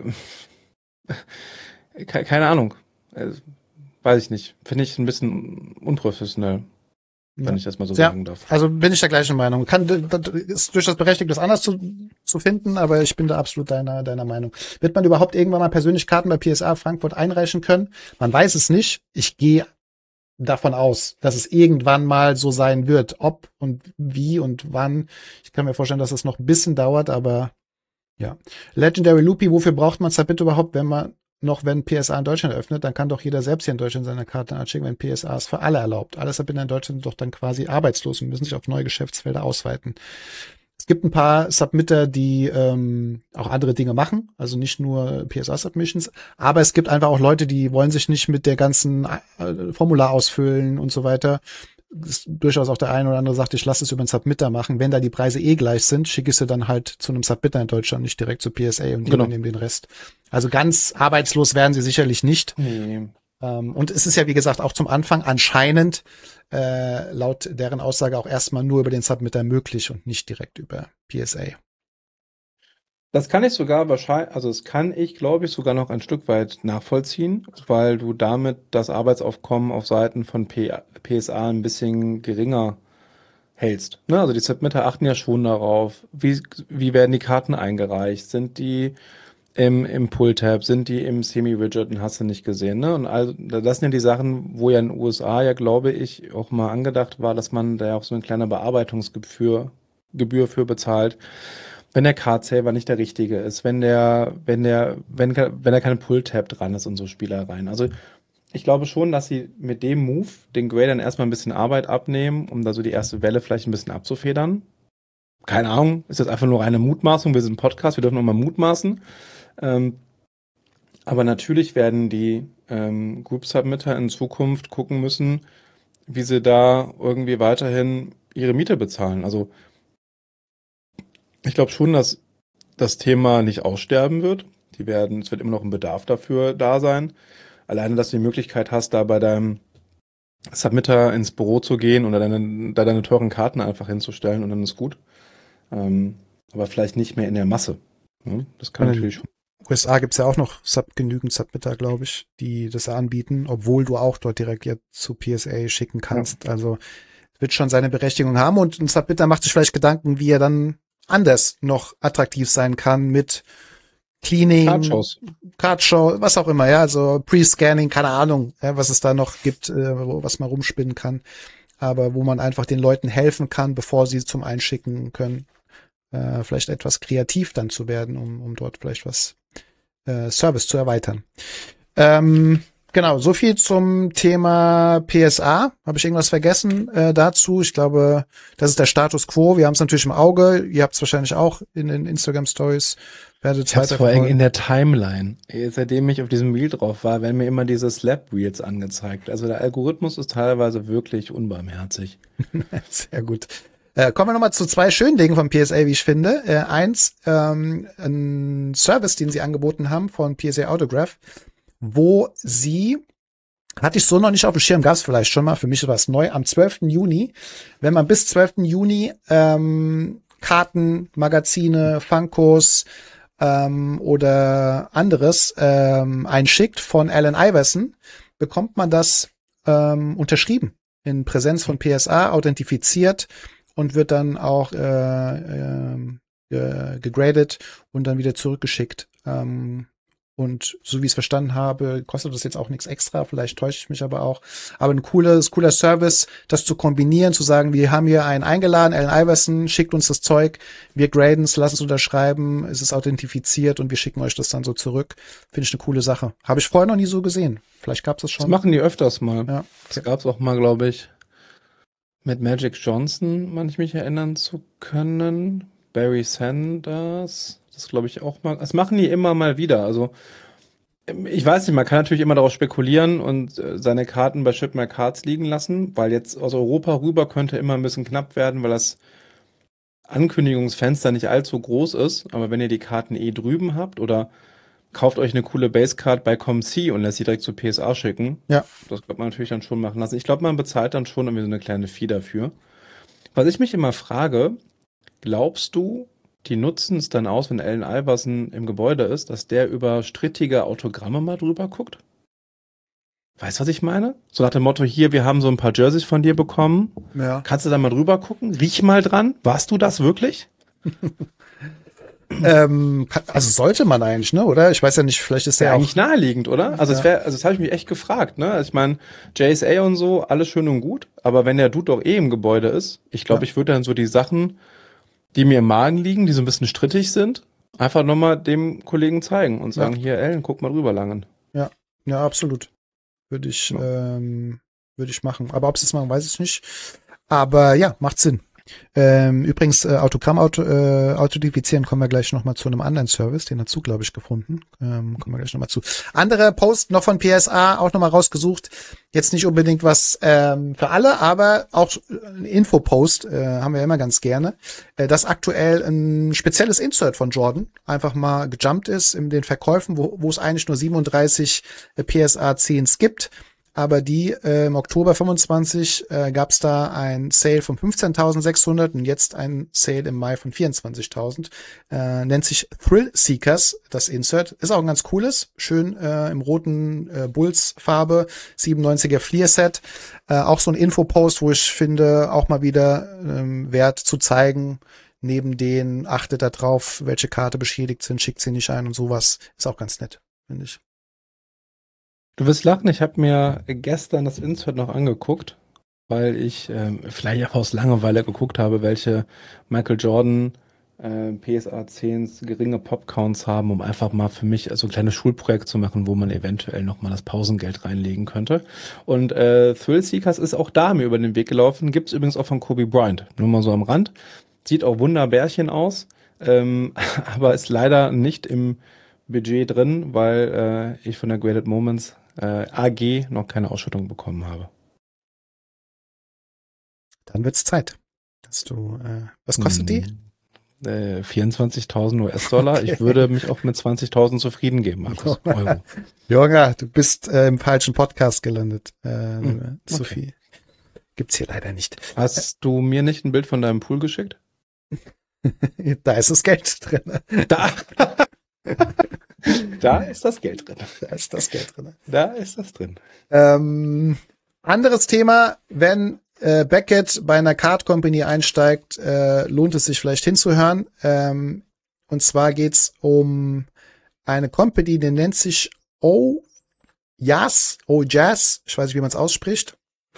ke- keine Ahnung. Äh, weiß ich nicht. Finde ich ein bisschen unprofessionell, wenn Ja. ich das mal so Ja. sagen darf. Also bin ich der gleichen Meinung. Kann, das ist durchaus berechtigt, das anders zu, zu finden, aber ich bin da absolut deiner, deiner Meinung. Wird man überhaupt irgendwann mal persönlich Karten bei P S A Frankfurt einreichen können? Man weiß es nicht. Ich gehe davon aus, dass es irgendwann mal so sein wird. Ob und wie und wann. Ich kann mir vorstellen, dass es noch ein bisschen dauert, aber ja. Legendary Loopy, wofür braucht man Submit überhaupt, wenn man noch, wenn P S A in Deutschland öffnet, dann kann doch jeder selbst hier in Deutschland seine Karte anschicken, wenn P S A es für alle erlaubt. Alle Submitter in Deutschland sind doch dann quasi arbeitslos und müssen sich auf neue Geschäftsfelder ausweiten. Es gibt ein paar Submitter, die ähm, auch andere Dinge machen, also nicht nur P S A-Submissions, aber es gibt einfach auch Leute, die wollen sich nicht mit der ganzen äh, Formular ausfüllen und so weiter. Ist durchaus auch der eine oder andere sagt, ich lasse es über einen Submitter machen. Wenn da die Preise eh gleich sind, schicke ich sie dann halt zu einem Submitter in Deutschland, nicht direkt zu P S A und die Genau. übernehmen den Rest. Also ganz arbeitslos werden sie sicherlich nicht. Nee. Ähm, und es ist ja, wie gesagt, auch zum Anfang anscheinend äh, laut deren Aussage auch erstmal nur über den Submitter möglich und nicht direkt über P S A. Das kann ich sogar wahrscheinlich, also das kann ich, glaube ich, sogar noch ein Stück weit nachvollziehen, weil du damit das Arbeitsaufkommen auf Seiten von P- PSA ein bisschen geringer hältst. Ne? Also die Submitter achten ja schon darauf, wie, wie werden die Karten eingereicht, sind die im, im Pull-Tab, sind die im Semi-Widget und hast du nicht gesehen. Ne? Und also, das sind ja die Sachen, wo ja in den U S A ja, glaube ich, auch mal angedacht war, dass man da ja auch so eine kleine Bearbeitungsgebühr Gebühr für bezahlt, wenn der Card-Saver nicht der richtige ist, wenn der, wenn der, wenn, wenn da keine Pull-Tab dran ist und so Spielereien. Also ich glaube schon, dass sie mit dem Move den Gradern erstmal ein bisschen Arbeit abnehmen, um da so die erste Welle vielleicht ein bisschen abzufedern. Keine Ahnung, ist jetzt einfach nur eine Mutmaßung. Wir sind ein Podcast, wir dürfen auch mal mutmaßen. Ähm, aber natürlich werden die ähm, Group Submitter in Zukunft gucken müssen, wie sie da irgendwie weiterhin ihre Miete bezahlen. Also ich glaube schon, dass das Thema nicht aussterben wird. Die werden, es wird immer noch ein Bedarf dafür da sein. Alleine, dass du die Möglichkeit hast, da bei deinem Submitter ins Büro zu gehen oder deine, da deine teuren Karten einfach hinzustellen und dann ist gut. Ähm, aber vielleicht nicht mehr in der Masse. Ne? Das kann In natürlich schon. U S A gibt's ja auch noch Sub, genügend Submitter, glaube ich, die das anbieten, obwohl du auch dort direkt jetzt zu P S A schicken kannst. Ja. Also wird schon seine Berechtigung haben und ein Submitter macht sich vielleicht Gedanken, wie er dann anders noch attraktiv sein kann mit Cleaning, Cardshows. Cardshow, was auch immer, ja, also Pre-Scanning, keine Ahnung, ja, was es da noch gibt, äh, wo, was man rumspinnen kann, aber wo man einfach den Leuten helfen kann, bevor sie zum Einschicken können, äh, vielleicht etwas kreativ dann zu werden, um, um dort vielleicht was äh, Service zu erweitern. Ähm, genau, so viel zum Thema P S A. Habe ich irgendwas vergessen äh, dazu? Ich glaube, das ist der Status quo. Wir haben es natürlich im Auge. Ihr habt es wahrscheinlich auch in den Instagram-Stories. Ich hab's vor allem in der Timeline. Seitdem ich auf diesem Reel drauf war, werden mir immer diese Slap-Reels angezeigt. Also der Algorithmus ist teilweise wirklich unbarmherzig. Sehr gut. Äh, kommen wir nochmal zu zwei schönen Dingen von P S A, wie ich finde. Äh, eins, ähm, ein Service, den sie angeboten haben von P S A Autograph, wo sie, hatte ich so noch nicht auf dem Schirm, gab es vielleicht schon mal, für mich war es neu, am zwölften Juni, wenn man bis zwölften Juni ähm, Karten, Magazine, Funkos ähm, oder anderes ähm, einschickt von Allen Iverson, bekommt man das ähm, unterschrieben in Präsenz von P S A, authentifiziert und wird dann auch äh, äh, gegradet und dann wieder zurückgeschickt. Ähm, und so wie ich es verstanden habe, kostet das jetzt auch nichts extra, vielleicht täusche ich mich aber auch. Aber ein cooles, cooler Service, das zu kombinieren, zu sagen, wir haben hier einen eingeladen, Allen Iverson, schickt uns das Zeug, wir graden es, lassen es unterschreiben, es ist authentifiziert und wir schicken euch das dann so zurück. Finde ich eine coole Sache. Habe ich vorher noch nie so gesehen. Vielleicht gab es das schon. Das machen die öfters mal. Ja. Okay. Das gab es auch mal, glaube ich, mit Magic Johnson, wenn ich mich erinnern zu können. Barry Sanders, das glaube ich auch mal. Das machen die immer mal wieder. Also ich weiß nicht, man kann natürlich immer darauf spekulieren und äh, seine Karten bei Ship My Cards liegen lassen, weil jetzt aus Europa rüber könnte immer ein bisschen knapp werden, weil das Ankündigungsfenster nicht allzu groß ist. Aber wenn ihr die Karten eh drüben habt oder kauft euch eine coole Basecard bei ComC und lässt sie direkt zu P S A schicken. Ja. Das kann man natürlich dann schon machen lassen. Ich glaube, man bezahlt dann schon irgendwie so eine kleine Fee dafür. Was ich mich immer frage, glaubst du, die nutzen es dann aus, wenn Allen Iverson im Gebäude ist, dass der über strittige Autogramme mal drüber guckt? Weißt du, was ich meine? So nach dem Motto, hier, wir haben so ein paar Jerseys von dir bekommen. Ja. Kannst du da mal drüber gucken? Riech mal dran. Warst du das wirklich? ähm, also sollte man eigentlich, ne, oder? Ich weiß ja nicht, vielleicht ist der ja auch eigentlich naheliegend, oder? Also ja. es wäre, also das habe ich mich echt gefragt, ne? Also ich meine, J S A und so, alles schön und gut, aber wenn der Dude doch eh im Gebäude ist, ich glaube, ja. ich würde dann so die Sachen, die mir im Magen liegen, die so ein bisschen strittig sind, einfach nochmal dem Kollegen zeigen und sagen, ja. hier, Ellen, guck mal drüber langen. Ja, ja, absolut. Würde ich, ja. ähm, würde ich machen. Aber ob sie es machen, weiß ich nicht. Aber ja, macht Sinn. Ähm, übrigens, äh, Autogramm auto, äh, authentifizieren kommen wir gleich nochmal zu einem anderen Service, den dazu, glaube ich, gefunden. Ähm, kommen wir gleich nochmal zu. Andere Post noch von P S A, auch nochmal rausgesucht. Jetzt nicht unbedingt was ähm, für alle, aber auch ein Infopost äh, haben wir immer ganz gerne. Äh, dass aktuell ein spezielles Insert von Jordan einfach mal gejumpt ist in den Verkäufen, wo, wo es eigentlich nur siebenunddreißig äh, P S A Zehns gibt. aber die äh, im Oktober fünfundzwanzig äh, gab es da ein Sale von fünfzehntausendsechshundert und jetzt ein Sale im Mai von vierundzwanzigtausend. Äh, nennt sich Thrill Seekers, das Insert. Ist auch ein ganz cooles, schön äh, im roten äh, Bulls-Farbe, siebenundneunziger Fleer-Set. Äh, auch so ein Infopost, wo ich finde, auch mal wieder ähm, wert zu zeigen, neben den, achtet da drauf, welche Karte beschädigt sind, schickt sie nicht ein und sowas. Ist auch ganz nett, finde ich. Du wirst lachen, ich habe mir gestern das Insert noch angeguckt, weil ich ähm, vielleicht auch aus Langeweile geguckt habe, welche Michael Jordan äh, P S A zehns geringe Popcounts haben, um einfach mal für mich so ein kleines Schulprojekt zu machen, wo man eventuell nochmal das Pausengeld reinlegen könnte. Und äh, Thrill Seekers ist auch da mir über den Weg gelaufen, gibt's übrigens auch von Kobe Bryant, nur mal so am Rand. Sieht auch wunderbärchen aus, ähm, aber ist leider nicht im Budget drin, weil äh, ich von der Graded Moments äh, A G noch keine Ausschüttung bekommen habe. Dann wird's Zeit, dass du, äh, was kostet hm, die? Äh, vierundzwanzigtausend U S-Dollar. Okay. Ich würde mich auch mit zwanzigtausend zufrieden geben, Markus. Euro. Junge, du bist äh, im falschen Podcast gelandet, äh, hm, so okay. viel gibt's hier leider nicht. Hast du mir nicht ein Bild von deinem Pool geschickt? Da ist das Geld drin. Da. Da ist das Geld drin. Da ist das Geld drin. Da ist das drin. Ähm, anderes Thema, wenn äh, Beckett bei einer Card Company einsteigt, äh, lohnt es sich vielleicht hinzuhören. Ähm, und zwar geht's um eine Company, die nennt sich O Jazz, O Jazz, ich weiß nicht, wie man es ausspricht.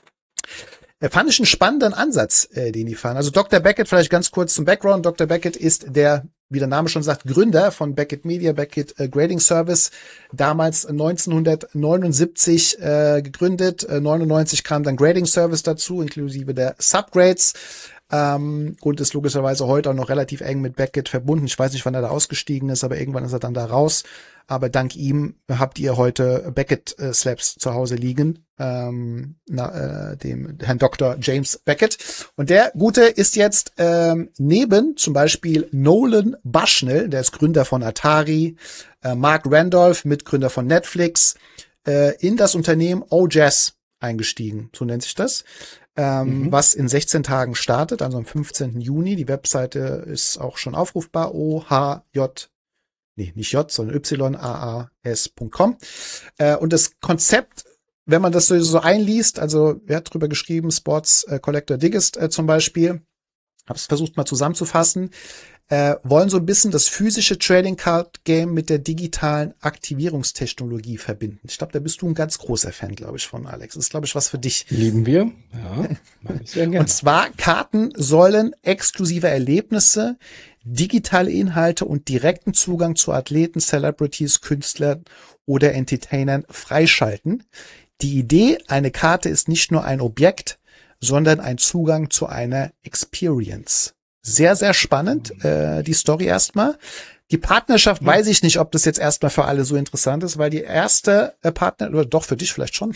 Äh, fand ich einen spannenden Ansatz, äh, den die fahren. Also Doktor Beckett, vielleicht ganz kurz zum Background. Doktor Beckett ist der, wie der Name schon sagt, Gründer von Beckett Media, Beckett äh, Grading Service, damals neunzehnhundertneunundsiebzig äh, gegründet. Äh, neunundneunzig kam dann Grading Service dazu, inklusive der Subgrades. Ähm, und ist logischerweise heute auch noch relativ eng mit Beckett verbunden. Ich weiß nicht, wann er da ausgestiegen ist, aber irgendwann ist er dann da raus. Aber dank ihm habt ihr heute Beckett äh, Slabs zu Hause liegen, ähm, na, äh, dem Herrn Doktor James Beckett. Und der Gute ist jetzt ähm, neben zum Beispiel Nolan Bushnell, der ist Gründer von Atari, äh, Mark Randolph, Mitgründer von Netflix, äh, in das Unternehmen O Jazz eingestiegen, so nennt sich das. Ähm, mhm. Was in sechzehn Tagen startet, also am fünfzehnten Juni. Die Webseite ist auch schon aufrufbar, O H J, nee, nicht J, sondern Y A A S Punkt com. Äh, und das Konzept, wenn man das so, so einliest, also wer hat drüber geschrieben, Sports äh, Collector Digest äh, zum Beispiel, habe es versucht mal zusammenzufassen, äh, wollen so ein bisschen das physische Trading Card Game mit der digitalen Aktivierungstechnologie verbinden. Ich glaube, da bist du ein ganz großer Fan, glaube ich, von Alex. Das ist, glaube ich, was für dich. Lieben wir. Ja, mag ich sehr gerne. Und zwar, Karten sollen exklusive Erlebnisse, digitale Inhalte und direkten Zugang zu Athleten, Celebrities, Künstlern oder Entertainern freischalten. Die Idee, eine Karte ist nicht nur ein Objekt, sondern ein Zugang zu einer Experience. Sehr, sehr spannend, äh, die Story erstmal. Die Partnerschaft, ja. Weiß ich nicht, ob das jetzt erstmal für alle so interessant ist, weil die erste äh, Partner, oder doch für dich vielleicht schon,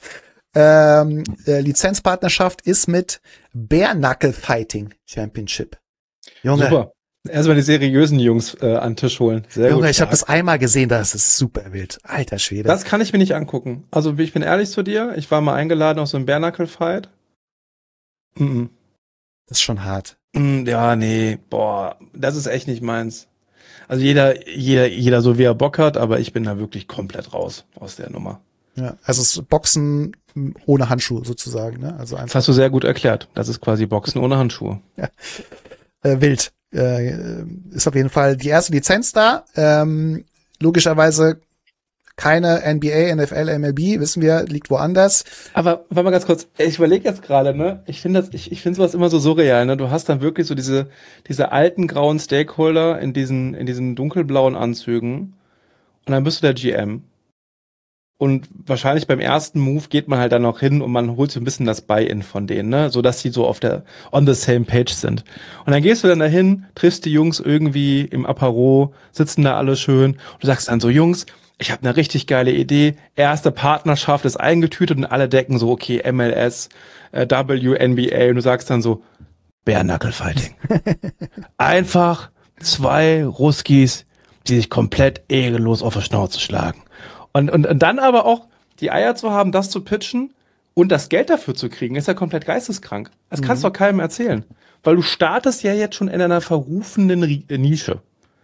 ähm, äh, Lizenzpartnerschaft ist mit Bare Knuckle Fighting Championship. Junge. Super. Erstmal die seriösen Jungs äh, an den Tisch holen. Sehr Junge, gut, ich habe das einmal gesehen, das ist super wild. Alter Schwede. Das kann ich mir nicht angucken. Also ich bin ehrlich zu dir, ich war mal eingeladen auf so einen Bare Knuckle Fight. Mhm. Das ist schon hart. Ja, nee, boah, das ist echt nicht meins. Also jeder, jeder, jeder so wie er Bock hat, aber ich bin da wirklich komplett raus aus der Nummer. Ja, also es ist Boxen ohne Handschuhe sozusagen, ne? Also einfach. Das hast du sehr gut erklärt. Das ist quasi Boxen ohne Handschuhe. Ja. Äh, wild. Äh, ist auf jeden Fall die erste Lizenz da. Ähm, logischerweise keine N B A, N F L, M L B, wissen wir, liegt woanders. Aber warte mal ganz kurz, ich überlege jetzt gerade, ne? Ich finde das, ich, ich finde sowas immer so surreal, ne? Du hast dann wirklich so diese, diese alten grauen Stakeholder in diesen, in diesen dunkelblauen Anzügen und dann bist du der G M. Und wahrscheinlich beim ersten Move geht man halt dann noch hin und man holt so ein bisschen das Buy-in von denen, ne? So dass die so auf der on the same page sind. Und dann gehst du dann dahin, triffst die Jungs irgendwie im Apero, sitzen da alle schön und du sagst dann so, Jungs, ich habe eine richtig geile Idee. Erste Partnerschaft ist eingetütet und alle decken so, okay, M L S, äh, W N B A und du sagst dann so, Bare Knuckle Fighting. Einfach zwei Ruskis, die sich komplett ehrenlos auf die Schnauze schlagen. Und, und, und dann aber auch die Eier zu haben, das zu pitchen und das Geld dafür zu kriegen, ist ja komplett geisteskrank. Das kannst du Mhm. doch keinem erzählen. Weil du startest ja jetzt schon in einer verrufenen Ri- Nische.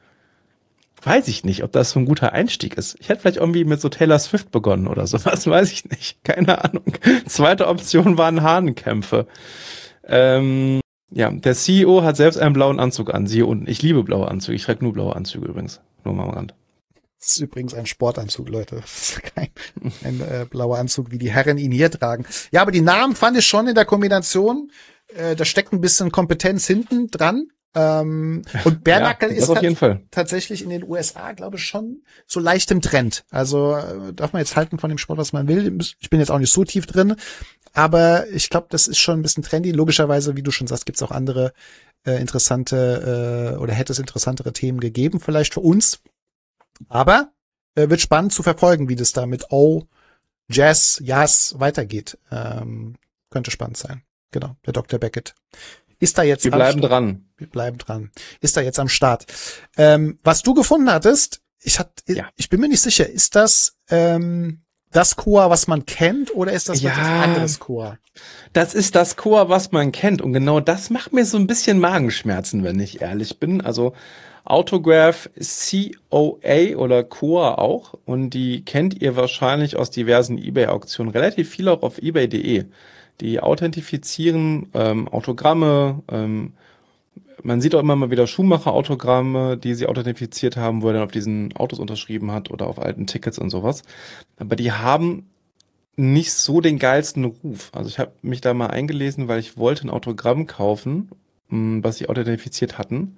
Weiß ich nicht, ob das so ein guter Einstieg ist. Ich hätte vielleicht irgendwie mit so Taylor Swift begonnen oder sowas, weiß ich nicht. Keine Ahnung. Zweite Option waren Hahnenkämpfe. Ähm, ja, der C E O hat selbst einen blauen Anzug an. Siehe unten. Ich liebe blaue Anzüge. Ich trage nur blaue Anzüge übrigens. Nur mal am Rand. Das ist übrigens ein Sportanzug, Leute. Das ist kein ein äh, blauer Anzug, wie die Herren ihn hier tragen. Ja, aber die Namen fand ich schon in der Kombination. Äh, da steckt ein bisschen Kompetenz hinten dran. Ähm, und Bärnackel Ja, ist das auf tat- jeden Fall. tatsächlich in den U S A, glaube ich, schon so leicht im Trend. Also äh, darf man jetzt halten von dem Sport, was man will. Ich bin jetzt auch nicht so tief drin, aber ich glaube, das ist schon ein bisschen trendy. Logischerweise, wie du schon sagst, gibt es auch andere äh, interessante äh, oder hätte es interessantere Themen gegeben, vielleicht für uns. Aber äh, wird spannend zu verfolgen, wie das da mit O, Jazz, Jazz weitergeht. Ähm, könnte spannend sein. Genau, der Doktor Beckett ist da jetzt Wir am bleiben Start. dran. Wir bleiben dran. Ist da jetzt am Start. Ähm, was du gefunden hattest, ich hat, Ja. ich bin mir nicht sicher, ist das ähm, das Koa, was man kennt, oder ist das Ja. was anderes Koa? Das ist das Koa, was man kennt. Und genau das macht mir so ein bisschen Magenschmerzen, wenn ich ehrlich bin. Also Autograph C O A oder Koa auch. Und die kennt ihr wahrscheinlich aus diversen eBay-Auktionen. Relativ viel auch auf ebay punkt de. Die authentifizieren ähm, Autogramme. Ähm, man sieht auch immer mal wieder Schumacher-Autogramme, die sie authentifiziert haben, wo er dann auf diesen Autos unterschrieben hat oder auf alten Tickets und sowas. Aber die haben nicht so den geilsten Ruf. Also ich habe mich da mal eingelesen, weil ich wollte ein Autogramm kaufen, mh, was sie authentifiziert hatten.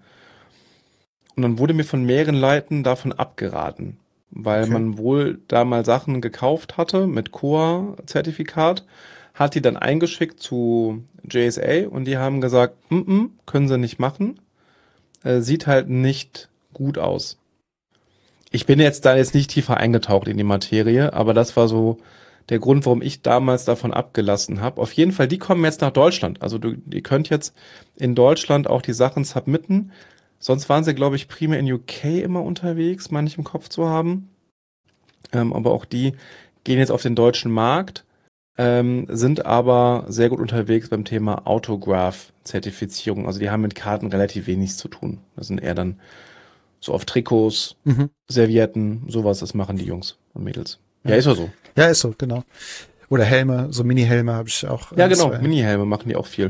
Und dann wurde mir von mehreren Leuten davon abgeraten, weil Okay. man wohl da mal Sachen gekauft hatte mit Koa-Zertifikat, hat die dann eingeschickt zu J S A und die haben gesagt, mm -mm, können sie nicht machen, äh, sieht halt nicht gut aus. Ich bin jetzt da jetzt nicht tiefer eingetaucht in die Materie, aber das war so der Grund, warum ich damals davon abgelassen habe. Auf jeden Fall, die kommen jetzt nach Deutschland. Also du, ihr könnt jetzt in Deutschland auch die Sachen submitten. Sonst waren sie, glaube ich, primär in U K immer unterwegs, meine ich im Kopf zu haben. Ähm, aber auch die gehen jetzt auf den deutschen Markt, ähm, sind aber sehr gut unterwegs beim Thema Autograph-Zertifizierung. Also die haben mit Karten relativ wenig zu tun. Das sind eher dann so auf Trikots, Mhm. Servietten, sowas, das machen die Jungs und Mädels. Ja, Ja. ist ja so. Ja, ist so, genau. Oder Helme, so Mini-Helme habe ich auch. Ja, äh, genau. zwei. Mini-Helme machen die auch viel.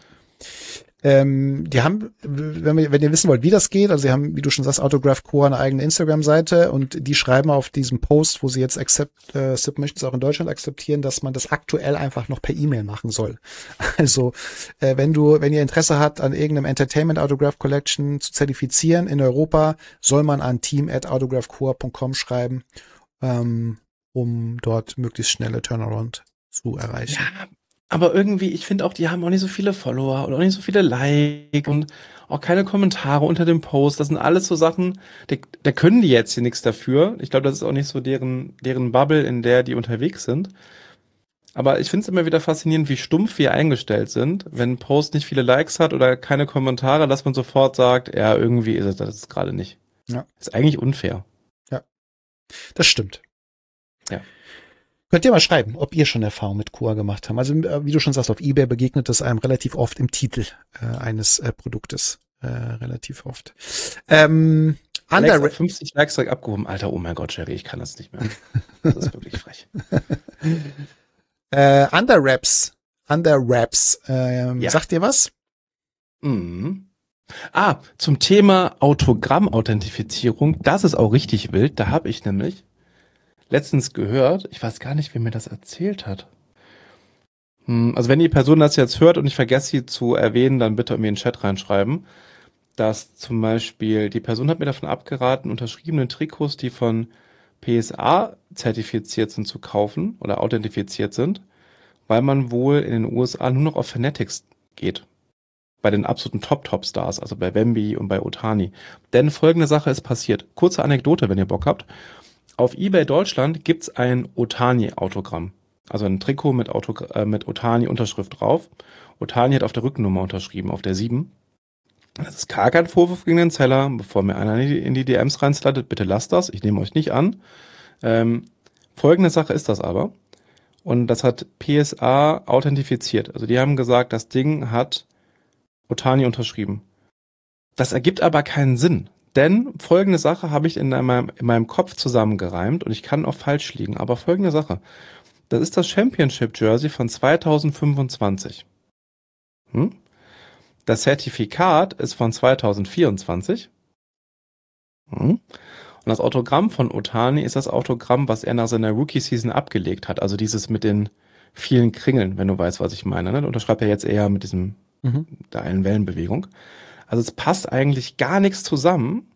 Ähm, die haben, wenn, wir, wenn ihr wissen wollt, wie das geht, also sie haben, wie du schon sagst, Autograph Core eine eigene Instagram-Seite und die schreiben auf diesem Post, wo sie jetzt accept, äh, Submissions auch in Deutschland akzeptieren, dass man das aktuell einfach noch per E-Mail machen soll. Also, äh, wenn du, wenn ihr Interesse habt, an irgendeinem Entertainment Autograph Collection zu zertifizieren in Europa, soll man an team at autographcore punkt com schreiben, ähm, um dort möglichst schnelle Turnaround zu erreichen. Ja, aber irgendwie, ich finde auch, die haben auch nicht so viele Follower und auch nicht so viele Likes und auch keine Kommentare unter dem Post. Das sind alles so Sachen, da, da können die jetzt hier nichts dafür. Ich glaube, das ist auch nicht so deren, deren Bubble, in der die unterwegs sind. Aber ich finde es immer wieder faszinierend, wie stumpf wir eingestellt sind, wenn ein Post nicht viele Likes hat oder keine Kommentare, dass man sofort sagt, ja, irgendwie ist es das gerade nicht. Ja. Ist eigentlich unfair. Das stimmt. Ja. Könnt ihr mal schreiben, ob ihr schon Erfahrung mit Koa gemacht habt. Also äh, wie du schon sagst, auf eBay begegnet es einem relativ oft im Titel äh, eines äh, Produktes. Äh, relativ oft. Ähm, Alexa, Under fünfzig Likes direkt abgehoben. Alter, oh mein Gott, Jerry, ich kann das nicht mehr. Das ist wirklich frech. äh, Underwraps. Underwraps. Ähm, Ja. Sagt ihr was? Mhm. Ah, zum Thema Autogramm-Authentifizierung, das ist auch richtig wild. Da habe ich nämlich letztens gehört, ich weiß gar nicht, wer mir das erzählt hat. Hm, also wenn die Person das jetzt hört und ich vergesse sie zu erwähnen, dann bitte mir in den Chat reinschreiben, dass zum Beispiel die Person hat mir davon abgeraten, unterschriebene Trikots, die von P S A zertifiziert sind, zu kaufen oder authentifiziert sind, weil man wohl in den U S A nur noch auf Fanatics geht. Bei den absoluten Top-Top-Stars, also bei Wemby und bei Otani. Denn folgende Sache ist passiert. Kurze Anekdote, wenn ihr Bock habt. Auf eBay Deutschland gibt's ein Otani-Autogramm. Also ein Trikot mit, Autogra äh, mit Otani-Unterschrift drauf. Otani hat auf der Rückennummer unterschrieben, auf der sieben. Das ist gar kein Vorwurf gegen den Seller. Bevor mir einer in die, in die D Ms reinslidet, bitte lasst das. Ich nehme euch nicht an. Ähm, Folgende Sache ist das aber. Und das hat P S A authentifiziert. Also die haben gesagt, das Ding hat Ohtani unterschrieben. Das ergibt aber keinen Sinn. Denn folgende Sache habe ich in meinem, in meinem Kopf zusammengereimt und ich kann auch falsch liegen. Aber folgende Sache. Das ist das Championship Jersey von zweitausendfünfundzwanzig. Hm? Das Zertifikat ist von zweitausendvierundzwanzig. Hm? Und das Autogramm von Ohtani ist das Autogramm, was er nach seiner Rookie-Season abgelegt hat. Also dieses mit den vielen Kringeln, wenn du weißt, was ich meine. Ne? Du unterschreibt ja jetzt eher mit diesem, mhm. der einen Wellenbewegung. Also es passt eigentlich gar nichts zusammen.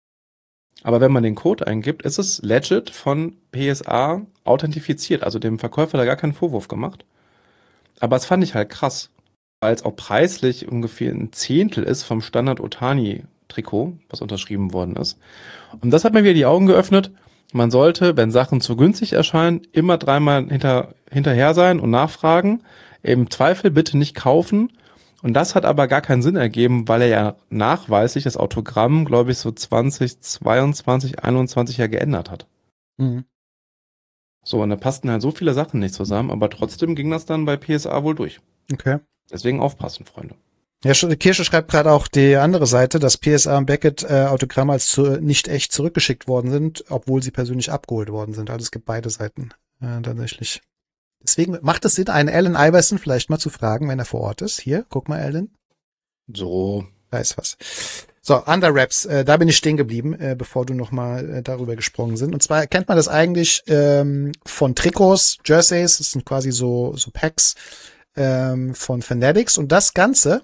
Aber wenn man den Code eingibt, ist es legit von P S A authentifiziert. Also dem Verkäufer da gar keinen Vorwurf gemacht. Aber das fand ich halt krass, weil es auch preislich ungefähr ein Zehntel ist vom Standard-Ohtani-Trikot, was unterschrieben worden ist. Und das hat mir wieder die Augen geöffnet. Man sollte, wenn Sachen zu günstig erscheinen, immer dreimal hinter, hinterher sein und nachfragen. Im Zweifel bitte nicht kaufen. Und das hat aber gar keinen Sinn ergeben, weil er ja nachweislich das Autogramm, glaube ich, so zwanzig zweiundzwanzig, einundzwanzig ja geändert hat. Mhm. So, und da passten halt so viele Sachen nicht zusammen, aber trotzdem ging das dann bei P S A wohl durch. Okay. Deswegen aufpassen, Freunde. Ja, Kirsche schreibt gerade auch die andere Seite, dass P S A und Beckett äh, Autogramme als zu, nicht echt zurückgeschickt worden sind, obwohl sie persönlich abgeholt worden sind. Also es gibt beide Seiten äh, tatsächlich. Deswegen macht es Sinn, einen Allen Iverson vielleicht mal zu fragen, wenn er vor Ort ist. Hier, guck mal, Allen. So. Da ist was. So, Underwraps, äh, da bin ich stehen geblieben, äh, bevor du nochmal äh, darüber gesprungen sind. Und zwar kennt man das eigentlich ähm, von Trikots, Jerseys, das sind quasi so, so Packs ähm, von Fanatics. Und das Ganze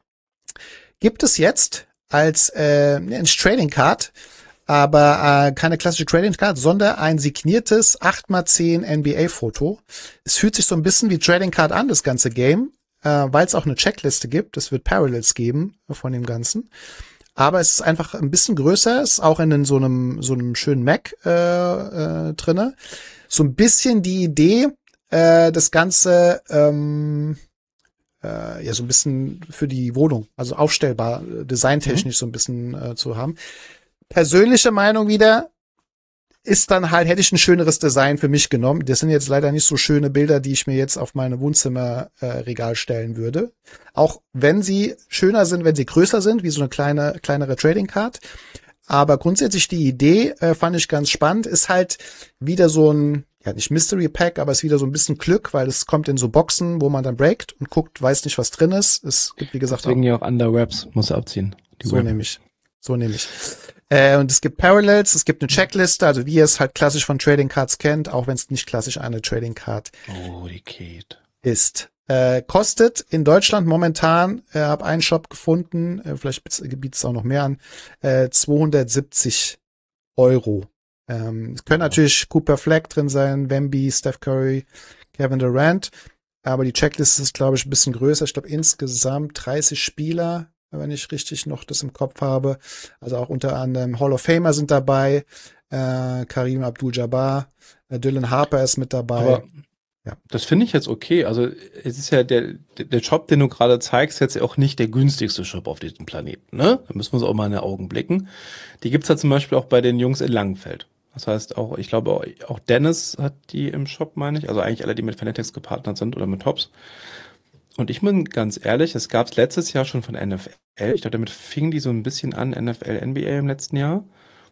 gibt es jetzt als äh, ein Trading Card, aber äh, keine klassische Trading Card, sondern ein signiertes acht mal zehn N B A-Foto. Es fühlt sich so ein bisschen wie Trading Card an, das ganze Game, äh, weil es auch eine Checkliste gibt. Es wird Parallels geben von dem Ganzen. Aber es ist einfach ein bisschen größer, ist auch in so einem so einem schönen Mac äh, äh, drinne. So ein bisschen die Idee, äh, das Ganze ähm, äh, ja so ein bisschen für die Wohnung, also aufstellbar, designtechnisch mhm. so ein bisschen äh, zu haben. Persönliche Meinung wieder ist dann halt, hätte ich ein schöneres Design für mich genommen. Das sind jetzt leider nicht so schöne Bilder, die ich mir jetzt auf meine Wohnzimmerregal äh, stellen würde. Auch wenn sie schöner sind, wenn sie größer sind, wie so eine kleine, kleinere Trading Card. Aber grundsätzlich die Idee äh, fand ich ganz spannend. Ist halt wieder so ein, ja nicht Mystery Pack, aber ist wieder so ein bisschen Glück, weil es kommt in so Boxen, wo man dann breakt und guckt, weiß nicht, was drin ist. Es gibt, wie gesagt, deswegen ja auch Underwraps, muss er abziehen. Die so nehme ich. So nehme ich. Äh, und es gibt Parallels, es gibt eine Checkliste, also wie ihr es halt klassisch von Trading Cards kennt, auch wenn es nicht klassisch eine Trading Card oh, die Kate. ist. Äh, kostet in Deutschland momentan, äh, habe einen Shop gefunden, äh, vielleicht bietet es auch noch mehr an, äh, zweihundertsiebzig Euro. Ähm, es können natürlich Cooper Fleck drin sein, Wemby, Steph Curry, Kevin Durant, aber die Checkliste ist, glaube ich, ein bisschen größer. Ich glaube insgesamt dreißig Spieler, wenn ich richtig noch das im Kopf habe. Also auch unter anderem Hall of Famer sind dabei, äh, Kareem Abdul-Jabbar, äh, Dylan Harper ist mit dabei. Aber ja. Das finde ich jetzt okay. Also es ist ja der, der Shop, den du gerade zeigst, jetzt auch nicht der günstigste Shop auf diesem Planeten. Ne? Da müssen wir uns auch mal in die Augen blicken. Die gibt's ja zum Beispiel auch bei den Jungs in Langenfeld. Das heißt auch, ich glaube auch Dennis hat die im Shop, meine ich. Also eigentlich alle, die mit Fanatics gepartnert sind oder mit Tops. Und ich bin ganz ehrlich, es gab es letztes Jahr schon von N F L. Ich glaube, damit fing die so ein bisschen an, N F L, N B A im letzten Jahr.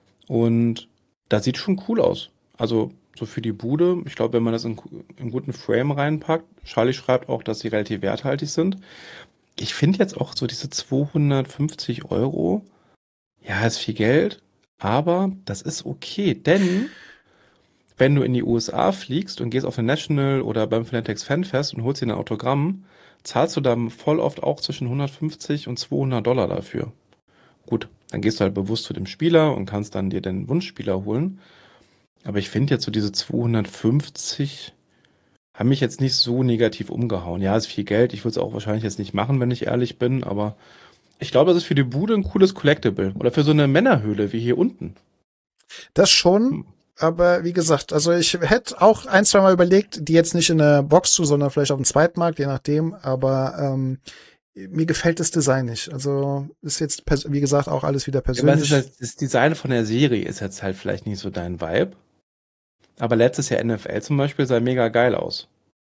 Und das sieht schon cool aus. Also so für die Bude. Ich glaube, wenn man das in einen guten Frame reinpackt, Charlie schreibt auch, dass sie relativ werthaltig sind. Ich finde jetzt auch so diese zweihundertfünfzig Euro, ja, ist viel Geld, aber das ist okay, denn wenn du in die U S A fliegst und gehst auf ein National oder beim Fanatics Fanfest und holst dir ein Autogramm, zahlst du dann voll oft auch zwischen hundertfünfzig und zweihundert Dollar dafür. Gut, dann gehst du halt bewusst zu dem Spieler und kannst dann dir den Wunschspieler holen. Aber ich finde jetzt so diese zweihundertfünfzig haben mich jetzt nicht so negativ umgehauen. Ja, ist viel Geld. Ich würde es auch wahrscheinlich jetzt nicht machen, wenn ich ehrlich bin. Aber ich glaube, das ist für die Bude ein cooles Collectible. Oder für so eine Männerhöhle wie hier unten. Das schon. Hm. Aber wie gesagt, also ich hätte auch ein, zwei Mal überlegt, die jetzt nicht in eine Box zu, sondern vielleicht auf dem Zweitmarkt, je nachdem. Aber ähm, mir gefällt das Design nicht. Also ist jetzt, wie gesagt, auch alles wieder persönlich. Ja, das, ist halt, das Design von der Serie ist jetzt halt vielleicht nicht so dein Vibe. Aber letztes Jahr N F L zum Beispiel sah mega geil aus.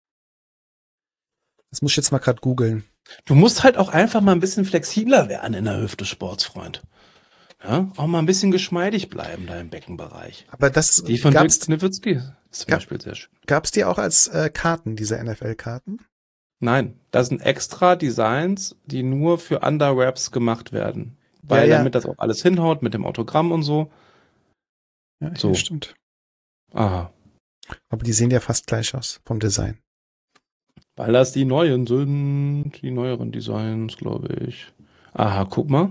Das muss ich jetzt mal gerade googeln. Du musst halt auch einfach mal ein bisschen flexibler werden in der Hüfte, Sportsfreund. Ja, auch mal ein bisschen geschmeidig bleiben da im Beckenbereich. Aber das Die von gab's, Dirk Nowitzki ist zum gab- Beispiel sehr schön. gab's die auch als äh, Karten, diese N F L-Karten? Nein, das sind extra Designs, die nur für Underwraps gemacht werden. Weil Ja, ja. damit das auch alles hinhaut mit dem Autogramm und so. Ja, hier So. stimmt. Aha. Aber die sehen ja fast gleich aus vom Design. Weil das die neuen sind, die neueren Designs, glaube ich. Aha, guck mal.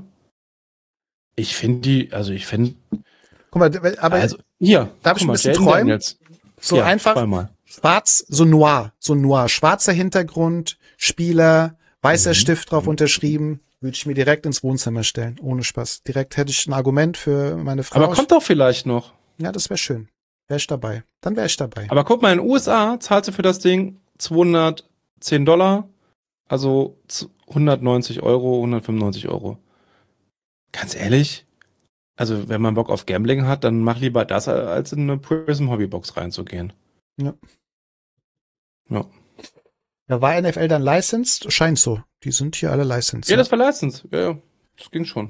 Ich finde die, also ich finde, Guck mal, aber also hier, darf ich guck ein mal, bisschen Jaden träumen? Daniels. so Ja, einfach zweimal. schwarz, so noir, so noir. Schwarzer Hintergrund, Spieler, weißer Mhm. Stift drauf Mhm. unterschrieben. Würde ich mir direkt ins Wohnzimmer stellen, ohne Spaß. Direkt hätte ich ein Argument für meine Frau. Aber kommt doch vielleicht noch. Ja, das wäre schön. Wäre ich dabei. Dann wäre ich dabei. Aber guck mal, in den U S A zahlst du für das Ding zweihundertzehn Dollar, also z- hundertneunzig Euro, hundertfünfundneunzig Euro. Ganz ehrlich, also wenn man Bock auf Gambling hat, dann mach lieber das, als in eine Prism Hobbybox reinzugehen. Ja. Ja, Ja, war N F L dann licensed? Scheint so. Die sind hier alle licensed. ja das war leistens. Ja, ja, das ging schon.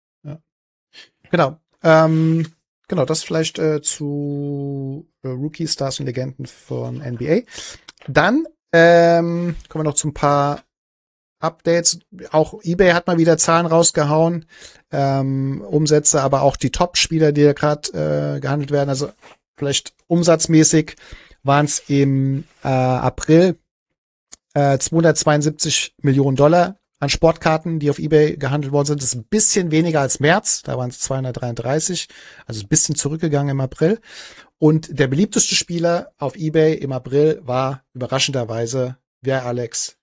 Genau. Ähm, genau, das vielleicht äh, zu äh, Rookie Stars und Legenden von N B A. Dann ähm, kommen wir noch zu ein paar Updates. Auch eBay hat mal wieder Zahlen rausgehauen, ähm, Umsätze, aber auch die Top-Spieler, die da gerade äh, gehandelt werden. Also vielleicht umsatzmäßig waren es im äh, April äh, zweihundertzweiundsiebzig Millionen Dollar an Sportkarten, die auf eBay gehandelt worden sind. Das ist ein bisschen weniger als März. Da waren es zweihundertdreiunddreißig. Also ein bisschen zurückgegangen im April. Und der beliebteste Spieler auf eBay im April war überraschenderweise, wer, Alex?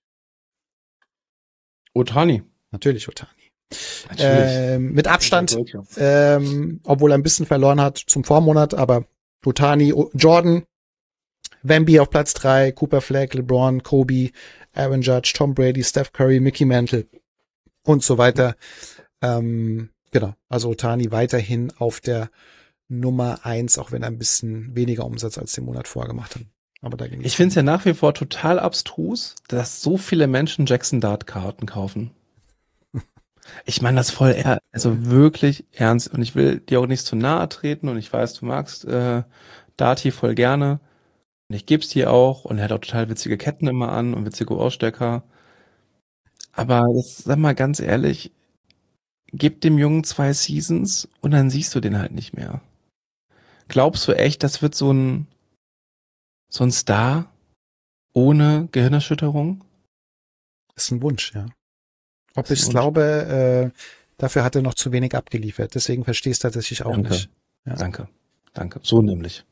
Otani. Natürlich Otani. Natürlich. Ähm, mit Abstand, ähm, obwohl er ein bisschen verloren hat zum Vormonat, aber Otani, O- Jordan, Wemby auf Platz drei, Cooper Fleck, LeBron, Kobe, Aaron Judge, Tom Brady, Steph Curry, Mickey Mantle und so weiter. Ähm, genau, also Otani weiterhin auf der Nummer eins, auch wenn er ein bisschen weniger Umsatz als den Monat vorher gemacht hat. Aber da ging Ich finde es ja nach wie vor total abstrus, dass so viele Menschen Jackson Dart-Karten kaufen. Ich meine das voll eher, also wirklich ernst. Und ich will dir auch nicht zu nahe treten und ich weiß, du magst äh, Darty voll gerne. Und ich geb's dir auch und er hat auch total witzige Ketten immer an und witzige Ohrstecker. Aber jetzt sag mal ganz ehrlich, gib dem Jungen zwei Seasons und dann siehst du den halt nicht mehr. Glaubst du echt, das wird so ein so ein Star ohne Gehirnerschütterung? Das ist ein Wunsch, ja. Ob Das ist ich ein Wunsch. glaube, äh, dafür hat er noch zu wenig abgeliefert. Deswegen verstehe ich es tatsächlich auch Danke. nicht. Ja. Danke, danke. So nämlich.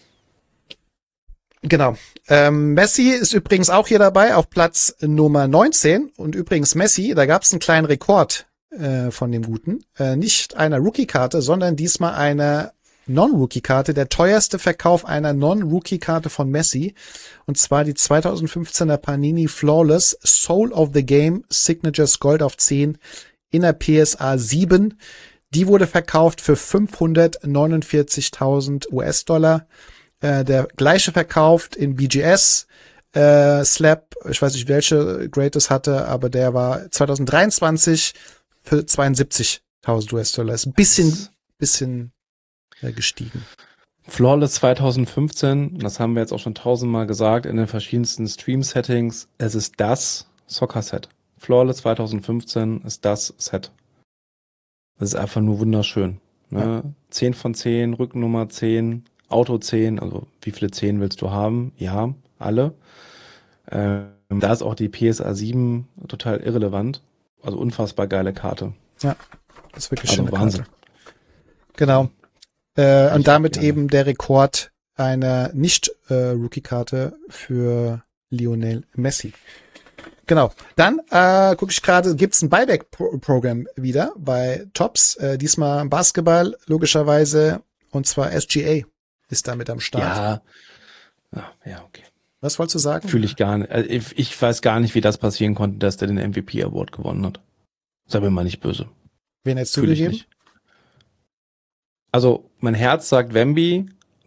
Genau. Ähm, Messi ist übrigens auch hier dabei auf Platz Nummer neunzehn. Und übrigens Messi, da gab es einen kleinen Rekord äh, von dem Guten. Äh, nicht einer Rookie-Karte, sondern diesmal eine Non-Rookie-Karte. Der teuerste Verkauf einer Non-Rookie-Karte von Messi. Und zwar die zweitausendfünfzehner Panini Flawless Soul of the Game Signatures Gold auf zehn in der P S A sieben. Die wurde verkauft für fünfhundertneunundvierzigtausend U S-Dollar. Äh, der gleiche verkauft in B G S, äh, Slap, ich weiß nicht, welche Grade es hatte, aber der war zweitausenddreiundzwanzig für zweiundsiebzigtausend U S-Dollar. Ist ein bisschen, bisschen äh, gestiegen. Flawless zweitausendfünfzehn, das haben wir jetzt auch schon tausendmal gesagt, in den verschiedensten Stream-Settings, es ist das Soccer-Set. Flawless zweitausendfünfzehn ist das Set. Das ist einfach nur wunderschön. Ne? Ja. zehn von zehn, Rückennummer zehn, Auto zehn, also wie viele zehn willst du haben? Ja, alle. Ähm, da ist auch die P S A sieben total irrelevant. Also unfassbar geile Karte. Ja, das ist wirklich Also schöne Wahnsinn. Karte. Genau. Äh, Ich und damit gerne. eben der Rekord einer Nicht-Rookie-Karte für Lionel Messi. Genau. Dann äh, gucke ich gerade, gibt es ein Buyback-Programm wieder bei Topps. Äh, diesmal Basketball, logischerweise. Und zwar S G A ist damit am Start. Ja. Ah, ja, okay. Was wolltest du sagen? Fühle ich gar nicht. Also ich, ich weiß gar nicht, wie das passieren konnte, dass der den M V P Award gewonnen hat. Sei mir mal nicht böse. Wen hättest du Fühle ich gegeben? nicht. Also mein Herz sagt Wemby,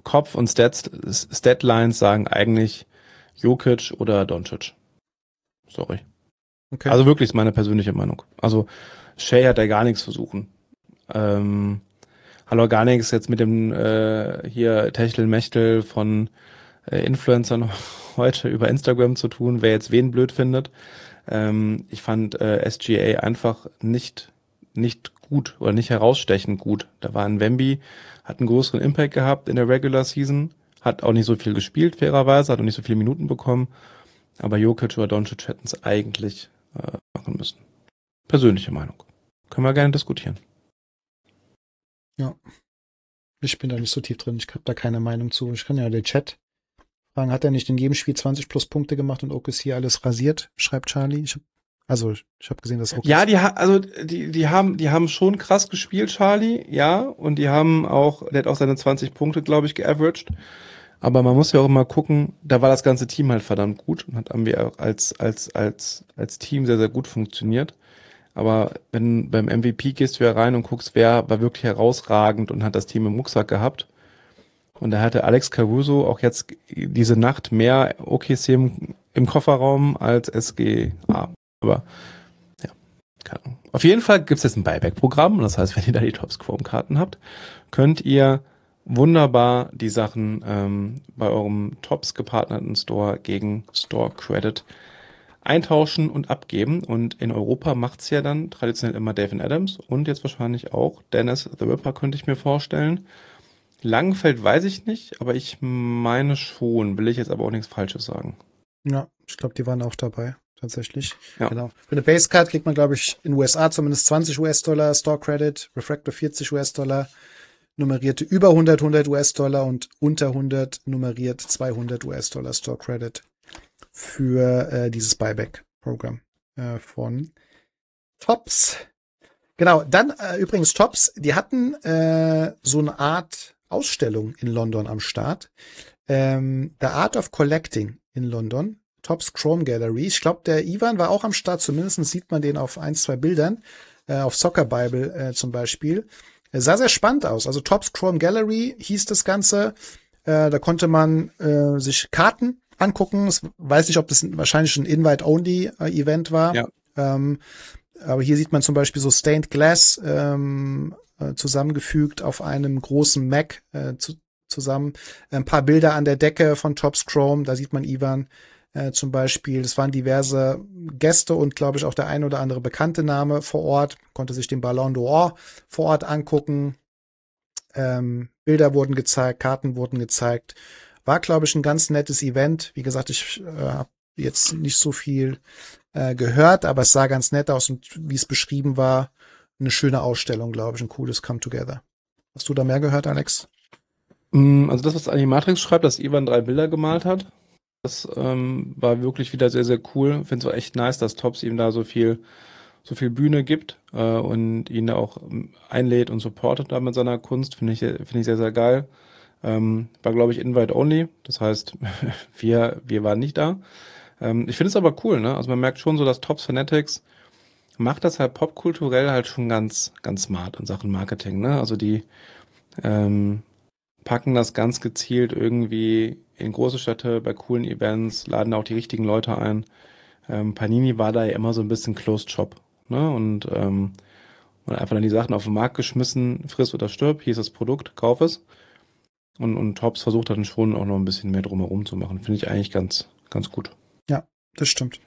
Kopf und Stats, Statlines sagen eigentlich Jokic oder Doncic. Sorry. Okay. Also wirklich ist meine persönliche Meinung. Also Shea hat da gar nichts versuchen. Ähm, hat auch gar nichts jetzt mit dem äh, hier Techtelmechtel von äh, Influencern heute über Instagram zu tun, wer jetzt wen blöd findet. Ähm, ich fand äh, S G A einfach nicht nicht gut oder nicht herausstechend gut. Da war ein Wemby, hat einen größeren Impact gehabt in der Regular Season, hat auch nicht so viel gespielt, fairerweise, hat auch nicht so viele Minuten bekommen, aber Jokic oder Doncic hätten es eigentlich äh, machen müssen. Persönliche Meinung. Können wir gerne diskutieren. Ja. Ich bin da nicht so tief drin, ich habe da keine Meinung zu. Ich kann ja den Chat fragen, hat er nicht in jedem Spiel zwanzig plus Punkte gemacht und O K C alles rasiert, schreibt Charlie. Ich hab, also ich habe gesehen, dass O K C... Ja, die ha- also die die haben die haben schon krass gespielt, Charlie, ja, und die haben auch, der hat auch seine zwanzig Punkte, glaube ich, geaveraged. Aber man muss ja auch immer gucken, da war das ganze Team halt verdammt gut und hat haben wir auch als als als als Team sehr sehr gut funktioniert. Aber wenn beim M V P gehst du ja rein und guckst, wer war wirklich herausragend und hat das Team im Rucksack gehabt. Und da hatte Alex Caruso auch jetzt diese Nacht mehr O K C im, im Kofferraum als S G A. Aber ja, keine Ahnung. Auf jeden Fall gibt es jetzt ein Buyback-Programm. Das heißt, wenn ihr da die Top-Scoring-Karten habt, könnt ihr wunderbar die Sachen ähm, bei eurem Tops gepartnerten Store gegen Store Credit eintauschen und abgeben. Und in Europa macht's ja dann traditionell immer Davin Adams und jetzt wahrscheinlich auch Dennis the Ripper, könnte ich mir vorstellen. Langenfeld weiß ich nicht, aber ich meine schon. Will ich jetzt aber auch nichts Falsches sagen. Ja, ich glaube, die waren auch dabei, tatsächlich. Ja. Genau. Für eine Basecard kriegt man, glaube ich, in U S A zumindest zwanzig US-Dollar Store Credit, Refractor vierzig US-Dollar, nummerierte über hundert, hundert US-Dollar und unter hundert nummeriert zweihundert US-Dollar Store Credit für äh, dieses Buyback-Programm äh, von Tops. Genau, dann äh, übrigens Tops, die hatten äh, so eine Art Ausstellung in London am Start. Ähm, The Art of Collecting in London. Tops Chrome Gallery. Ich glaube, der Ivan war auch am Start. Zumindest sieht man den auf ein, zwei Bildern. Äh, auf Soccer Bible äh, zum Beispiel. Es sah sehr spannend aus. Also Tops Chrome Gallery hieß das Ganze. Äh, da konnte man äh, sich Karten angucken. Ich weiß nicht, ob das wahrscheinlich ein Invite-Only-Event war. Ja. Ähm, aber hier sieht man zum Beispiel so Stained Glass ähm, äh, zusammengefügt auf einem großen Mac äh, zu, zusammen. Ein paar Bilder an der Decke von Tops Chrome, da sieht man Ivan äh, zum Beispiel. Es waren diverse Gäste und, glaube ich, auch der ein oder andere bekannte Name vor Ort. Konnte sich den Ballon d'Or vor Ort angucken. Ähm, Bilder wurden gezeigt, Karten wurden gezeigt. War, glaube ich, ein ganz nettes Event. Wie gesagt, ich äh, habe jetzt nicht so viel äh, gehört, aber es sah ganz nett aus und wie es beschrieben war, eine schöne Ausstellung, glaube ich, ein cooles Come-Together. Hast du da mehr gehört, Alex? Also das, was Animatrix schreibt, dass Ivan drei Bilder gemalt hat, das ähm, war wirklich wieder sehr, sehr cool. Ich finde es auch echt nice, dass Tops ihm da so viel so viel Bühne gibt äh, und ihn da auch ähm, einlädt und supportet da mit seiner Kunst. Finde ich, finde ich sehr, sehr geil. Ähm, war, glaube ich, Invite Only. Das heißt, wir, wir waren nicht da. Ähm, ich finde es aber cool, ne? Also man merkt schon so, dass Tops Fanatics macht das halt popkulturell halt schon ganz, ganz smart in Sachen Marketing, ne? Also die ähm, packen das ganz gezielt irgendwie in große Städte bei coolen Events, laden auch die richtigen Leute ein. Ähm, Panini war da ja immer so ein bisschen Closed Shop, ne? Und, ähm, und einfach dann die Sachen auf den Markt geschmissen, friss oder stirb, hier ist das Produkt, kauf es. Und, und Tops versucht dann schon auch noch ein bisschen mehr drumherum zu machen. Finde ich eigentlich ganz, ganz gut. Ja, das stimmt.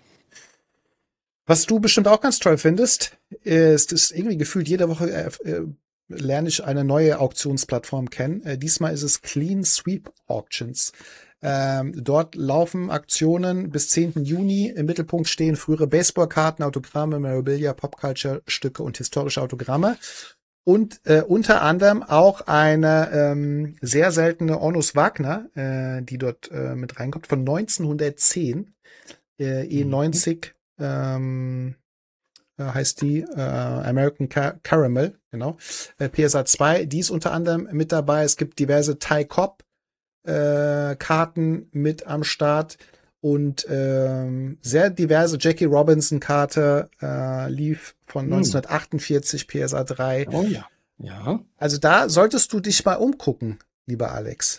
Was du bestimmt auch ganz toll findest, ist, ist irgendwie gefühlt jede Woche äh, äh, lerne ich eine neue Auktionsplattform kennen. Äh, diesmal ist es Clean Sweep Auctions. Ähm, dort laufen Aktionen bis zehnten Juni. Im Mittelpunkt stehen frühere Baseballkarten, Autogramme, Memorabilia, Popculture-Stücke und historische Autogramme. Und äh, unter anderem auch eine ähm, sehr seltene Onus Wagner, äh, die dort äh, mit reinkommt, von neunzehnhundertzehn. Äh, E neunzig ähm, äh, heißt die, äh, American Car- Caramel, genau. Äh, P S A zwei, die ist unter anderem mit dabei. Es gibt diverse Ty Cobb äh, Karten mit am Start. Und ähm, sehr diverse Jackie Robinson-Karte äh, lief von hm. neunzehnhundertachtundvierzig, P S A drei. Oh ja. Ja. Also da solltest du dich mal umgucken, lieber Alex.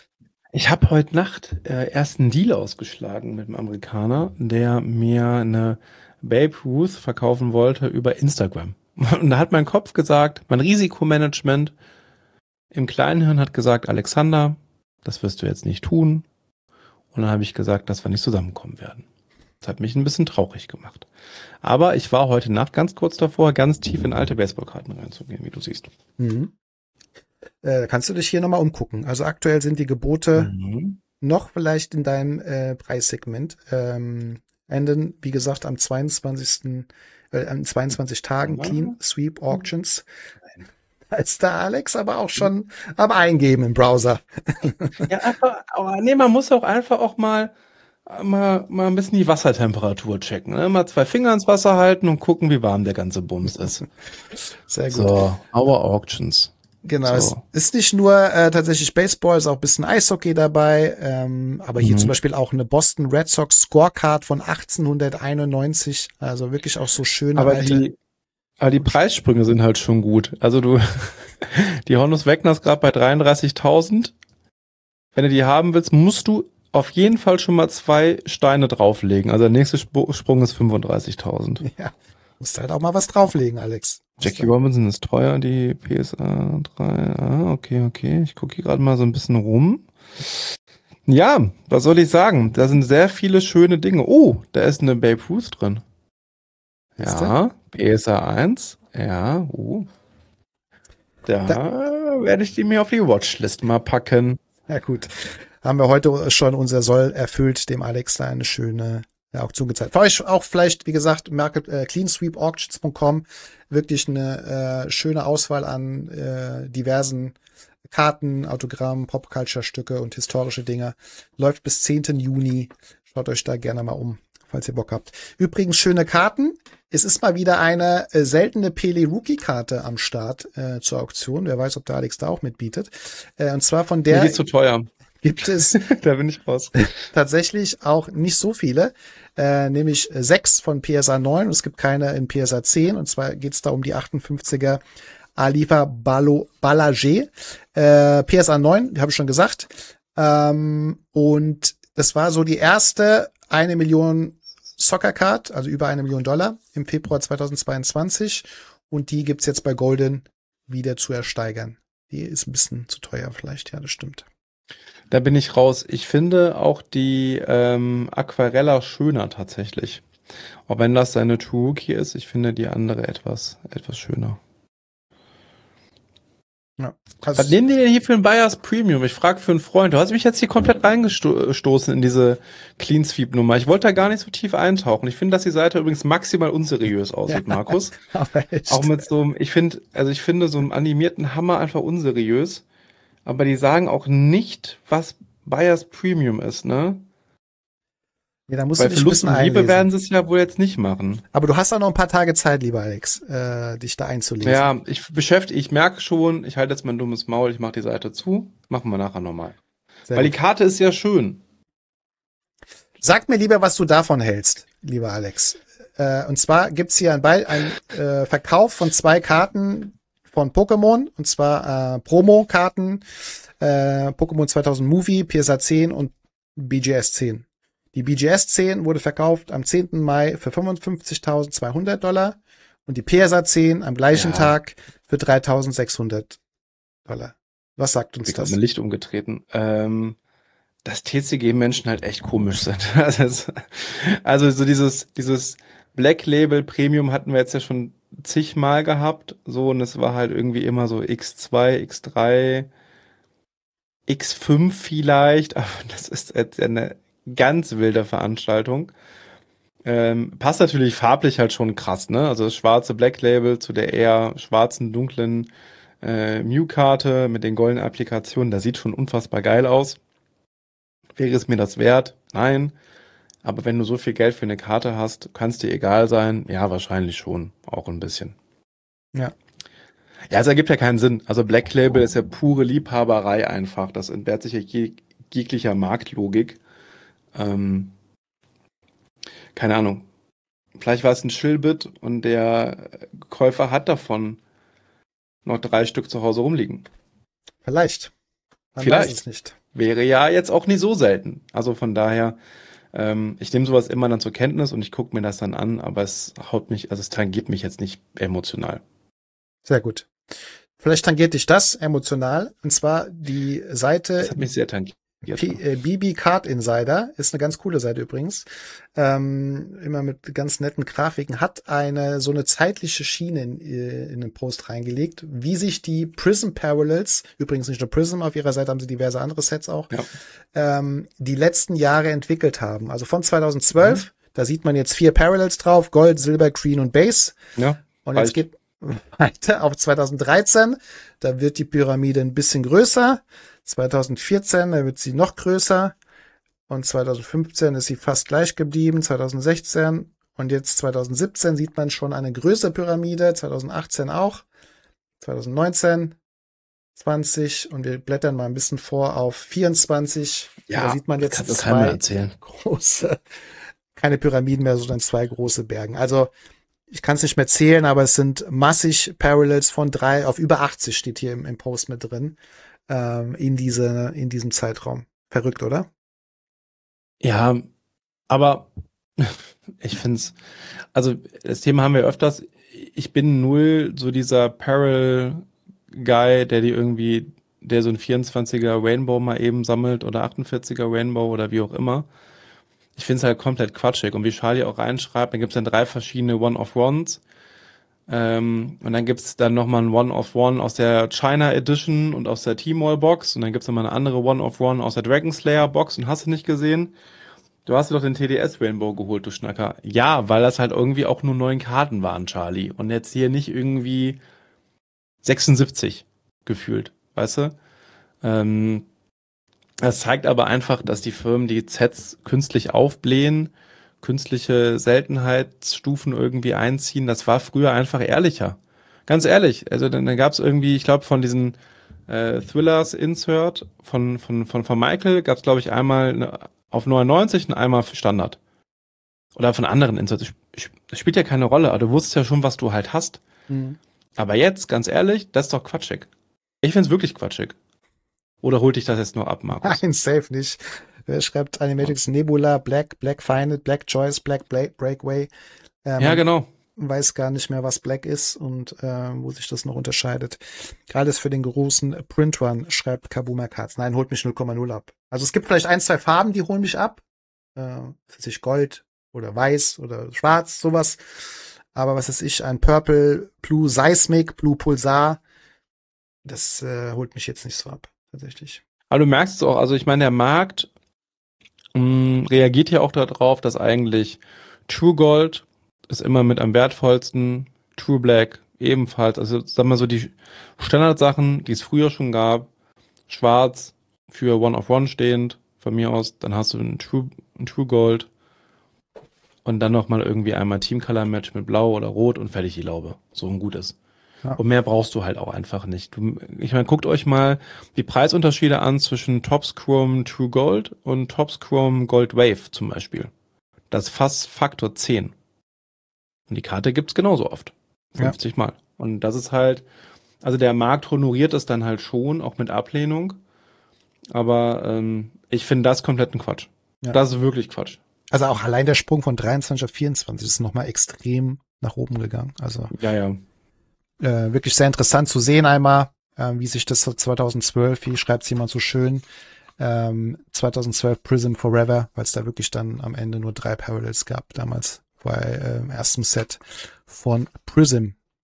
Ich habe heute Nacht äh, erst einen Deal ausgeschlagen mit einem Amerikaner, der mir eine Babe Ruth verkaufen wollte über Instagram. Und da hat mein Kopf gesagt, mein Risikomanagement im kleinen Hirn hat gesagt, Alexander, das wirst du jetzt nicht tun. Und dann habe ich gesagt, dass wir nicht zusammenkommen werden. Das hat mich ein bisschen traurig gemacht. Aber ich war heute Nacht ganz kurz davor, ganz tief in alte Baseballkarten reinzugehen, wie du siehst. Mhm. Äh, kannst du dich hier nochmal umgucken. Also aktuell sind die Gebote Mhm. noch vielleicht in deinem äh, Preissegment. Ähm, enden, wie gesagt, am zweiundzwanzigsten Äh, an zweiundzwanzig Tagen Ja. Clean Sweep Auctions. Da ist der Alex aber auch schon am Eingeben im Browser. Ja, einfach, aber nee, man muss auch einfach auch mal, mal, mal ein bisschen die Wassertemperatur checken. Ne? Mal zwei Finger ins Wasser halten und gucken, wie warm der ganze Bums ist. Sehr gut. So, our auctions. Genau, So. es ist nicht nur äh, tatsächlich Baseball, ist auch ein bisschen Eishockey dabei, ähm, aber hier Mhm. zum Beispiel auch eine Boston Red Sox Scorecard von achtzehnhunderteinundneunzig, also wirklich auch so schöne Aber alte. die, aber die Preissprünge sind halt schon gut. Also du, die Honus Wegner ist gerade bei dreiunddreißigtausend. Wenn du die haben willst, musst du auf jeden Fall schon mal zwei Steine drauflegen. Also der nächste Sp- Sprung ist fünfunddreißigtausend. Ja, musst halt auch mal was drauflegen, Alex. Jackie Robinson ist teuer, die P S A drei. Ah, okay, okay. Ich gucke hier gerade mal so ein bisschen rum. Ja, was soll ich sagen? Da sind sehr viele schöne Dinge. Oh, da ist eine Babe Ruth drin. Ist Ja, P S A eins. Ja, oh. Da, werde ich die mir auf die Watchlist mal packen. Ja gut, haben wir heute schon unser Soll erfüllt, dem Alex da eine schöne ja, Auktion gezeigt. Für euch auch vielleicht, wie gesagt, Market, äh, clean sweep auctions punkt com, wirklich eine äh, schöne Auswahl an äh, diversen Karten, Autogrammen, Popculture-Stücke und historische Dinge. Läuft bis zehnten Juni. Schaut euch da gerne mal um, falls ihr Bock habt. Übrigens schöne Karten. Es ist mal wieder eine äh, seltene Pele-Rookie-Karte am Start äh, zur Auktion. Wer weiß, ob der Alex da auch mitbietet. Äh, und zwar von Mir der geht's zu teuer. gibt es Da bin ich raus. tatsächlich auch nicht so viele, äh, nämlich sechs von P S A neun und es gibt keine in P S A zehn. Und zwar geht es da um die achtundfünfziger Alifa Balo, Balager. Äh, P S A neun, habe ich schon gesagt. Ähm, und das war so die erste eine Million Soccer Card, also über eine Million Dollar im Februar zweitausendzweiundzwanzig. Und die gibt's jetzt bei Golden wieder zu ersteigern. Die ist ein bisschen zu teuer vielleicht, ja, das stimmt. Da bin ich raus. Ich finde auch die ähm, Aquarella schöner tatsächlich. Auch wenn das seine True Rookie ist, ich finde die andere etwas, etwas schöner. Ja. Was Also, nehmen die denn hier für ein Buyers Premium? Ich frage für einen Freund. Du hast mich jetzt hier komplett reingestoßen in diese Clean Sweep Nummer. Ich wollte da gar nicht so tief eintauchen. Ich finde, dass die Seite übrigens maximal unseriös aussieht, Ja. Markus. aber echt. Auch mit so einem, ich finde, also ich finde so einem animierten Hammer einfach unseriös. Aber die sagen auch nicht, was Buyers Premium ist, ne? Ja, da musst Weil du dich für ein Lust bisschen und Liebe einlesen. werden sie es ja wohl jetzt nicht machen. Aber du hast auch noch ein paar Tage Zeit, lieber Alex, äh, dich da einzulesen. Ja, ich beschäftige, ich merke schon, ich halte jetzt mein dummes Maul, ich mache die Seite zu. Machen wir nachher nochmal. Sehr Weil die gut. Karte ist ja schön. Sag mir lieber, was du davon hältst, lieber Alex. Äh, und zwar gibt's hier einen, Be- einen äh, Verkauf von zwei Karten von Pokémon, und zwar äh, Promo-Karten, äh, Pokémon zweitausend Movie, P S A zehn und B G S zehn. Die B G S zehn wurde verkauft am zehnten Mai für fünfundfünfzigtausendzweihundert Dollar und die P S A zehn am gleichen Ja. Tag für dreitausendsechshundert Dollar. Was sagt uns Ich habe das? mein Licht umgetreten. Ähm, dass T C G-Menschen halt echt komisch sind. Also, es- also so dieses, dieses Black Label Premium hatten wir jetzt ja schon zigmal gehabt. So, und es war halt irgendwie immer so X zwei, X drei, X fünf vielleicht. Aber das ist jetzt eine ganz wilde Veranstaltung. Ähm, passt natürlich farblich halt schon krass, ne? Also das schwarze Black Label zu der eher schwarzen, dunklen äh, Mew-Karte mit den goldenen Applikationen. Das sieht schon unfassbar geil aus. Wäre es mir das wert? Nein. Aber wenn du so viel Geld für eine Karte hast, kann es dir egal sein? Ja, wahrscheinlich schon. Auch ein bisschen. Ja. Ja, es ergibt ja keinen Sinn. Also Black Label ist ja pure Liebhaberei einfach. Das entbehrt sich ja jeg jeglicher Marktlogik. Ähm, keine Ahnung. Vielleicht war es ein Shillbit und der Käufer hat davon noch drei Stück zu Hause rumliegen. Vielleicht. Man Vielleicht. weiß es nicht. wäre ja jetzt auch nicht so selten. Also von daher, ähm, ich nehme sowas immer dann zur Kenntnis und ich gucke mir das dann an, aber es haut mich, also es tangiert mich jetzt nicht emotional. Sehr gut. Vielleicht tangiert dich das emotional. Und zwar die Seite Das hat mich sehr tangiert. P- äh, B B Card Insider ist eine ganz coole Seite übrigens. Ähm, immer mit ganz netten Grafiken. Hat eine so eine zeitliche Schiene in, in den Post reingelegt, wie sich die Prism Parallels, übrigens nicht nur Prism, auf ihrer Seite haben sie diverse andere Sets auch, Ja. ähm, die letzten Jahre entwickelt haben. Also von zweitausendzwölf, mhm. da sieht man jetzt vier Parallels drauf, Gold, Silber, Green und Base. Ja. Und jetzt geht weiter auf zweitausenddreizehn, da wird die Pyramide ein bisschen größer. zweitausendvierzehn, da wird sie noch größer. Und zweitausendfünfzehn ist sie fast gleich geblieben. zweitausendsechzehn und jetzt zweitausendsiebzehn sieht man schon eine größere Pyramide. zweitausendachtzehn auch. zweitausendneunzehn, zwanzig und wir blättern mal ein bisschen vor auf vierundzwanzig. Ja, da sieht man jetzt das kann man erzählen. Große, keine Pyramiden mehr, sondern zwei große Bergen. Also ich kann es nicht mehr zählen, aber es sind massig Parallels von drei auf über achtzig steht hier im, im Post mit drin. In diese, in diesem Zeitraum. Verrückt, oder? Ja, aber ich finde es, also das Thema haben wir öfters, ich bin null so dieser Parallel-Guy, der die irgendwie, der so ein vierundzwanziger Rainbow mal eben sammelt oder achtundvierziger Rainbow oder wie auch immer. Ich finde es halt komplett quatschig und wie Charlie auch reinschreibt, dann gibt es dann drei verschiedene One-of-Ones. Ähm, und dann gibt's dann nochmal ein One-of-One aus der China Edition und aus der T-Mall-Box. Und dann gibt's nochmal eine andere One-of-One aus der Dragon Slayer-Box. Und hast du nicht gesehen? Du hast dir doch den T D S-Rainbow geholt, du Schnacker. Ja, weil das halt irgendwie auch nur neun Karten waren, Charlie. Und jetzt hier nicht irgendwie sechsundsiebzig gefühlt, weißt du? Ähm, das zeigt aber einfach, dass die Firmen die Sets künstlich aufblähen, künstliche Seltenheitsstufen irgendwie einziehen. Das war früher einfach ehrlicher. Ganz ehrlich. Also dann, dann gab es irgendwie, ich glaube, von diesen äh, Thrillers Insert von, von, von, von Michael gab es, glaube ich, einmal eine, auf neunundneunzig und einmal für Standard. Oder von anderen Inserts. Das spielt ja keine Rolle, aber du wusstest ja schon, was du halt hast. Mhm. Aber jetzt, ganz ehrlich, das ist doch quatschig. Ich find's wirklich quatschig. Oder holt dich das jetzt nur ab, Markus? Nein, safe nicht. Er schreibt Animatics Nebula, Black, Black Final, Black Choice, Black Breakaway. Ähm, ja, genau. Weiß gar nicht mehr, was Black ist und äh, wo sich das noch unterscheidet. Gerade ist für den großen Print Run, schreibt Kabuma Cards. Nein, holt mich null Komma null ab. Also es gibt vielleicht ein, zwei Farben, die holen mich ab. Äh, für sich Gold oder Weiß oder Schwarz, sowas. Aber was ist ich, ein Purple, Blue Seismic, Blue Pulsar, das äh, holt mich jetzt nicht so ab, tatsächlich. Aber du merkst es auch, also ich meine, der Markt mh, reagiert ja auch darauf, dass eigentlich True Gold ist immer mit am wertvollsten, True Black ebenfalls, also sagen wir so die Standardsachen, die es früher schon gab, schwarz für One of One stehend, von mir aus, dann hast du ein True, ein True Gold und dann nochmal irgendwie einmal Team Color Match mit Blau oder Rot und fertig die Laube, so ein gutes. Ja. Und mehr brauchst du halt auch einfach nicht. Du, ich meine, guckt euch mal die Preisunterschiede an zwischen Topps Chrome True Gold und Topps Chrome Gold Wave zum Beispiel. Das ist fast Faktor zehn. Und die Karte gibt's genauso oft. fünfzig ja. Mal. Und das ist halt, also der Markt honoriert es dann halt schon, auch mit Ablehnung. Aber ähm, ich finde das kompletten Quatsch. Ja. Das ist wirklich Quatsch. Also auch allein der Sprung von dreiundzwanzig auf vierundzwanzig ist nochmal extrem nach oben gegangen. Also ja, ja. Äh, wirklich sehr interessant zu sehen einmal, äh, wie sich das zweitausendzwölf, wie schreibt es jemand so schön, ähm, zweitausendzwölf Prism Forever, weil es da wirklich dann am Ende nur drei Parallels gab damals bei äh, ersten Set von Prism.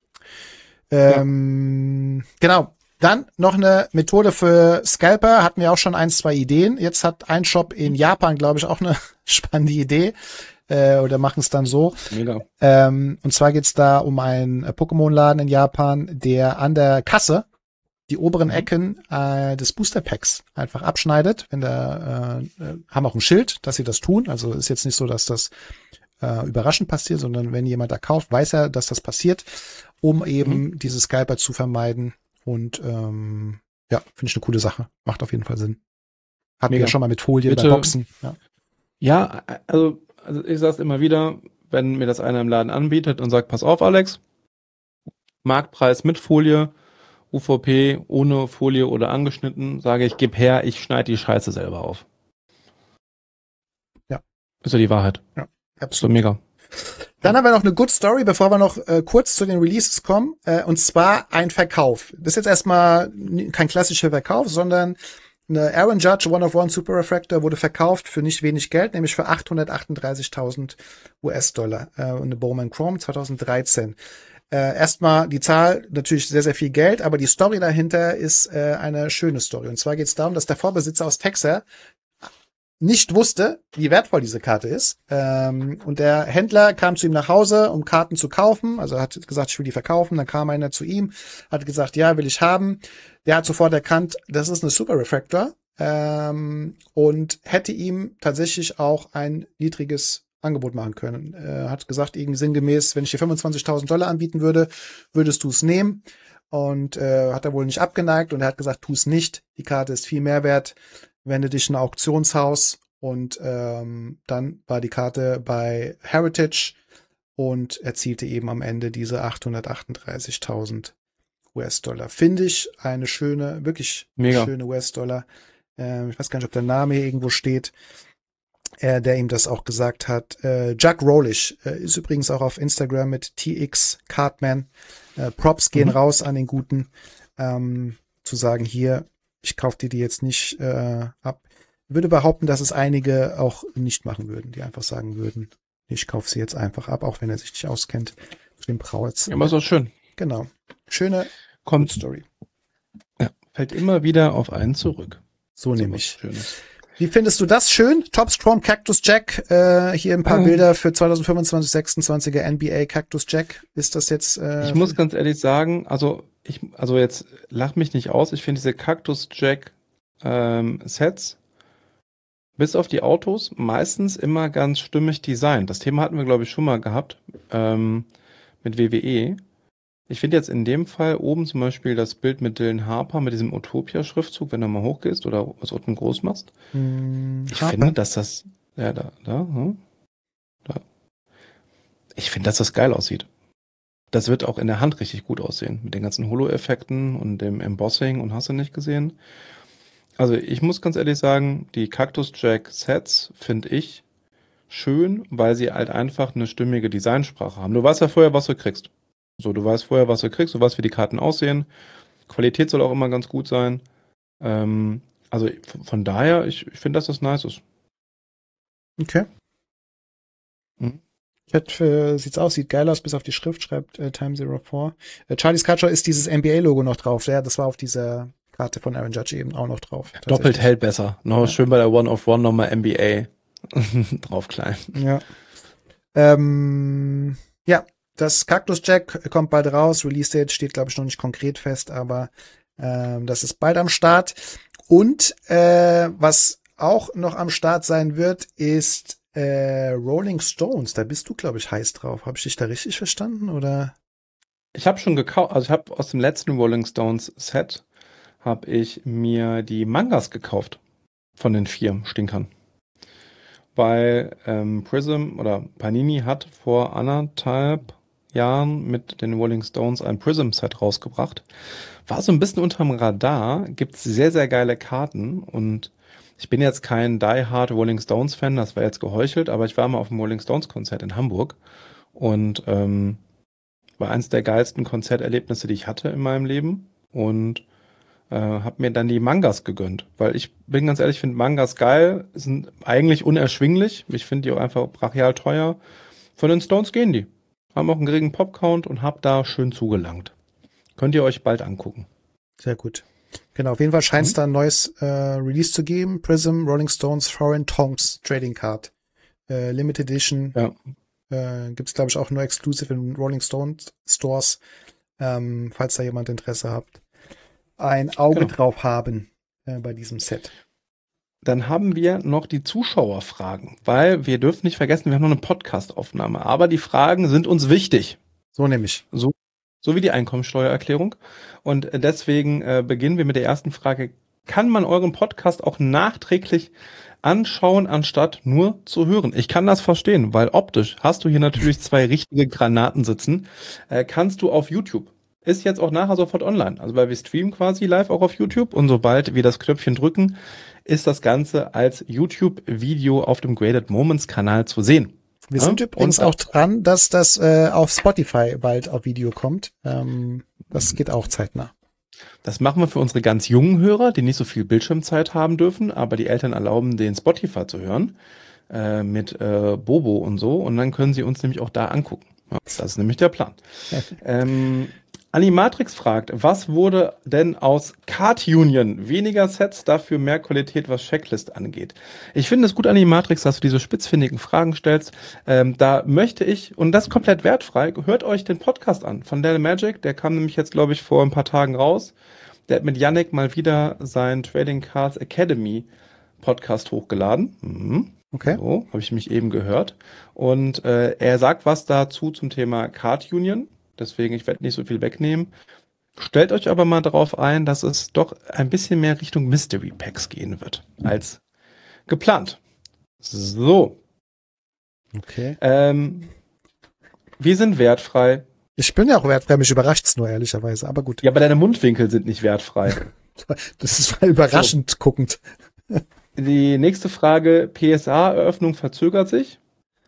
Ähm, ja. Genau. Dann noch eine Methode für Scalper, hatten wir auch schon ein, zwei Ideen. Jetzt hat ein Shop in Japan, glaube ich, auch eine spannende Idee. Äh, oder machen es dann so. Mega. Ähm, und zwar geht's da um einen äh, Pokémon-Laden in Japan, der an der Kasse die oberen Ecken äh, des Booster-Packs einfach abschneidet. Wenn da äh, haben auch ein Schild, dass sie das tun. Also ist jetzt nicht so, dass das äh, überraschend passiert, sondern wenn jemand da kauft, weiß er, dass das passiert, um eben mhm. diese Scalper zu vermeiden. Und ähm, ja, finde ich eine coole Sache. Macht auf jeden Fall Sinn. Hatten wir ja schon mal mit Folie Bitte. bei Boxen. Ja, ja also Also ich sag's immer wieder, wenn mir das einer im Laden anbietet und sagt, pass auf, Alex, Marktpreis mit Folie U V P, ohne Folie oder angeschnitten, sage ich, gib her, ich schneide die Scheiße selber auf. Ja. Ist ja die Wahrheit. Ja, absolut. So mega. Dann haben wir noch eine Good Story, bevor wir noch äh, kurz zu den Releases kommen, äh, und zwar ein Verkauf. Das ist jetzt erstmal kein klassischer Verkauf, sondern eine Aaron Judge One of One Super Refractor wurde verkauft für nicht wenig Geld, nämlich für achthundertachtunddreißigtausend U S-Dollar. Äh, eine Bowman Chrome zweitausenddreizehn. Äh, erstmal die Zahl, natürlich sehr, sehr viel Geld, aber die Story dahinter ist äh, eine schöne Story. Und zwar geht es darum, dass der Vorbesitzer aus Texas nicht wusste, wie wertvoll diese Karte ist. Ähm, und der Händler kam zu ihm nach Hause, um Karten zu kaufen. Also er hat gesagt, ich will die verkaufen. Dann kam einer zu ihm, hat gesagt, ja, will ich haben. Der hat sofort erkannt, das ist eine Super Refractor. Ähm, und hätte ihm tatsächlich auch ein niedriges Angebot machen können. Er hat gesagt, irgendwie sinngemäß, wenn ich dir fünfundzwanzigtausend Dollar anbieten würde, würdest du es nehmen. Und äh, hat er wohl nicht abgeneigt. Und er hat gesagt, tu es nicht. Die Karte ist viel mehr wert. Wende dich in ein Auktionshaus, und ähm, dann war die Karte bei Heritage und erzielte eben am Ende diese achthundertachtunddreißigtausend U S-Dollar. Finde ich eine schöne, wirklich Mega. schöne U S-Dollar. Ähm, ich weiß gar nicht, ob der Name hier irgendwo steht, äh, der ihm das auch gesagt hat. Äh, Jack Rowlish äh, ist übrigens auch auf Instagram mit T X Cardman. Äh, Props gehen Mhm. raus an den Guten, ähm, zu sagen, hier, ich kaufe dir die jetzt nicht äh, ab. Ich würde behaupten, dass es einige auch nicht machen würden, die einfach sagen würden, ich kaufe sie jetzt einfach ab, auch wenn er sich nicht auskennt zu dem Brauz. Ja, aber ist auch schön. Genau. Schöne Kommt, Story. ja, fällt immer wieder auf einen zurück. So So nämlich. was Schönes. Wie findest du das? Schön. Top Chrome Cactus Jack. Äh, hier ein paar Mhm. Bilder für zweitausendfünfundzwanzig, sechsundzwanziger N B A Cactus Jack. Ist das jetzt? Äh, Ich muss ganz ehrlich sagen, also ich, also jetzt lach mich nicht aus. Ich finde diese Cactus Jack ähm, Sets bis auf die Autos meistens immer ganz stimmig designt. Das Thema hatten wir, glaube ich, schon mal gehabt ähm, mit W W E. Ich finde jetzt in dem Fall oben zum Beispiel das Bild mit Dylan Harper mit diesem Utopia-Schriftzug, wenn du mal hochgehst oder was unten groß machst. mh, Ich Harper. finde, dass das, ja, da, da, hm, da. Ich finde, dass das geil aussieht. Das wird auch in der Hand richtig gut aussehen, mit den ganzen Holo-Effekten und dem Embossing und hast du nicht gesehen. Also ich muss ganz ehrlich sagen, die Cactus Jack Sets finde ich schön, weil sie halt einfach eine stimmige Designsprache haben. Du weißt ja vorher, was du kriegst. So, du weißt vorher, was du kriegst, du weißt, wie die Karten aussehen. Qualität soll auch immer ganz gut sein. Ähm, also von von daher, ich, ich finde, dass das nice ist. Okay. Mhm. Chat äh, sieht's aus, sieht geil aus, bis auf die Schrift, schreibt äh, Time Zero Four. Äh, Charlie's Culture ist dieses N B A-Logo noch drauf. Ja, das war auf dieser Karte von Aaron Judge eben auch noch drauf. Doppelt tatsächlich. hält besser. Noch Ja. schön bei der One of One nochmal N B A drauf klein. Ja. Ähm, ja, das Cactus Jack kommt bald raus. Release Date steht, glaube ich, noch nicht konkret fest, aber ähm, das ist bald am Start. Und äh, was auch noch am Start sein wird, ist äh, Rolling Stones. Da bist du, glaube ich, heiß drauf. Habe ich dich da richtig verstanden, oder? Ich habe schon gekauft, also ich habe aus dem letzten Rolling Stones Set habe ich mir die Mangas gekauft von den vier Stinkern. Weil ähm, Prism oder Panini hat vor anderthalb Jahren mit den Rolling Stones ein Prism-Set rausgebracht. War so ein bisschen unterm Radar, gibt's sehr, sehr geile Karten und ich bin jetzt kein Die-Hard Rolling Stones-Fan, das war jetzt geheuchelt, aber ich war mal auf dem Rolling Stones-Konzert in Hamburg und ähm, war eins der geilsten Konzerterlebnisse, die ich hatte in meinem Leben und äh, habe mir dann die Mangas gegönnt, weil ich bin ganz ehrlich, finde Mangas geil, sind eigentlich unerschwinglich, ich finde die auch einfach brachial teuer. Von den Stones gehen die, haben auch einen geringen Pop-Count und hab da schön zugelangt. Könnt ihr euch bald angucken. Sehr gut. Genau, auf jeden Fall scheint es Mhm. da ein neues äh, Release zu geben. Prism, Rolling Stones, Foreign Tongs Trading Card. Äh, Limited Edition. Ja. Äh, Gibt es, glaube ich, auch nur exclusive in Rolling Stone Stores, ähm, falls da jemand Interesse habt. Ein Auge Genau. drauf haben äh, bei diesem Set. Dann haben wir noch die Zuschauerfragen, weil wir dürfen nicht vergessen, wir haben noch eine Podcast-Aufnahme, aber die Fragen sind uns wichtig. So nämlich. So, so wie die Einkommensteuererklärung. Und äh, deswegen äh, beginnen wir mit der ersten Frage. Kann man euren Podcast auch nachträglich anschauen, anstatt nur zu hören? Ich kann das verstehen, weil optisch hast du hier natürlich zwei richtige Granaten sitzen. Äh, kannst du auf YouTube ist jetzt auch nachher sofort online. Also weil wir streamen quasi live auch auf YouTube und sobald wir das Knöpfchen drücken, ist das Ganze als YouTube-Video auf dem Graded Moments Kanal zu sehen. Wir sind ja? übrigens und, auch dran, dass das äh, auf Spotify bald auf Video kommt. Ähm, das geht auch zeitnah. Das machen wir für unsere ganz jungen Hörer, die nicht so viel Bildschirmzeit haben dürfen, aber die Eltern erlauben, den Spotify zu hören äh, mit äh, Bobo und so. Und dann können sie uns nämlich auch da angucken. Ja, das ist nämlich der Plan. ähm, Animatrix fragt, was wurde denn aus Card Union? Weniger Sets, dafür mehr Qualität, was Checklist angeht. Ich finde es gut, Animatrix, dass du diese spitzfindigen Fragen stellst. Ähm, da möchte ich, und das komplett wertfrei, hört euch den Podcast an von Dell Magic. Der kam nämlich jetzt, glaube ich, vor ein paar Tagen raus. Der hat mit Yannick mal wieder sein Trading Cards Academy Podcast hochgeladen. Mhm. Okay. So, habe ich mich eben gehört. Und äh, er sagt was dazu zum Thema Card Union. Deswegen, ich werde nicht so viel wegnehmen. Stellt euch aber mal darauf ein, dass es doch ein bisschen mehr Richtung Mystery Packs gehen wird, als geplant. So. Okay. Ähm, wir sind wertfrei. Ich bin ja auch wertfrei, mich überrascht's nur, ehrlicherweise, aber gut. Ja, aber deine Mundwinkel sind nicht wertfrei. Das ist mal überraschend so. Guckend. Die nächste Frage, P S A-Eröffnung verzögert sich.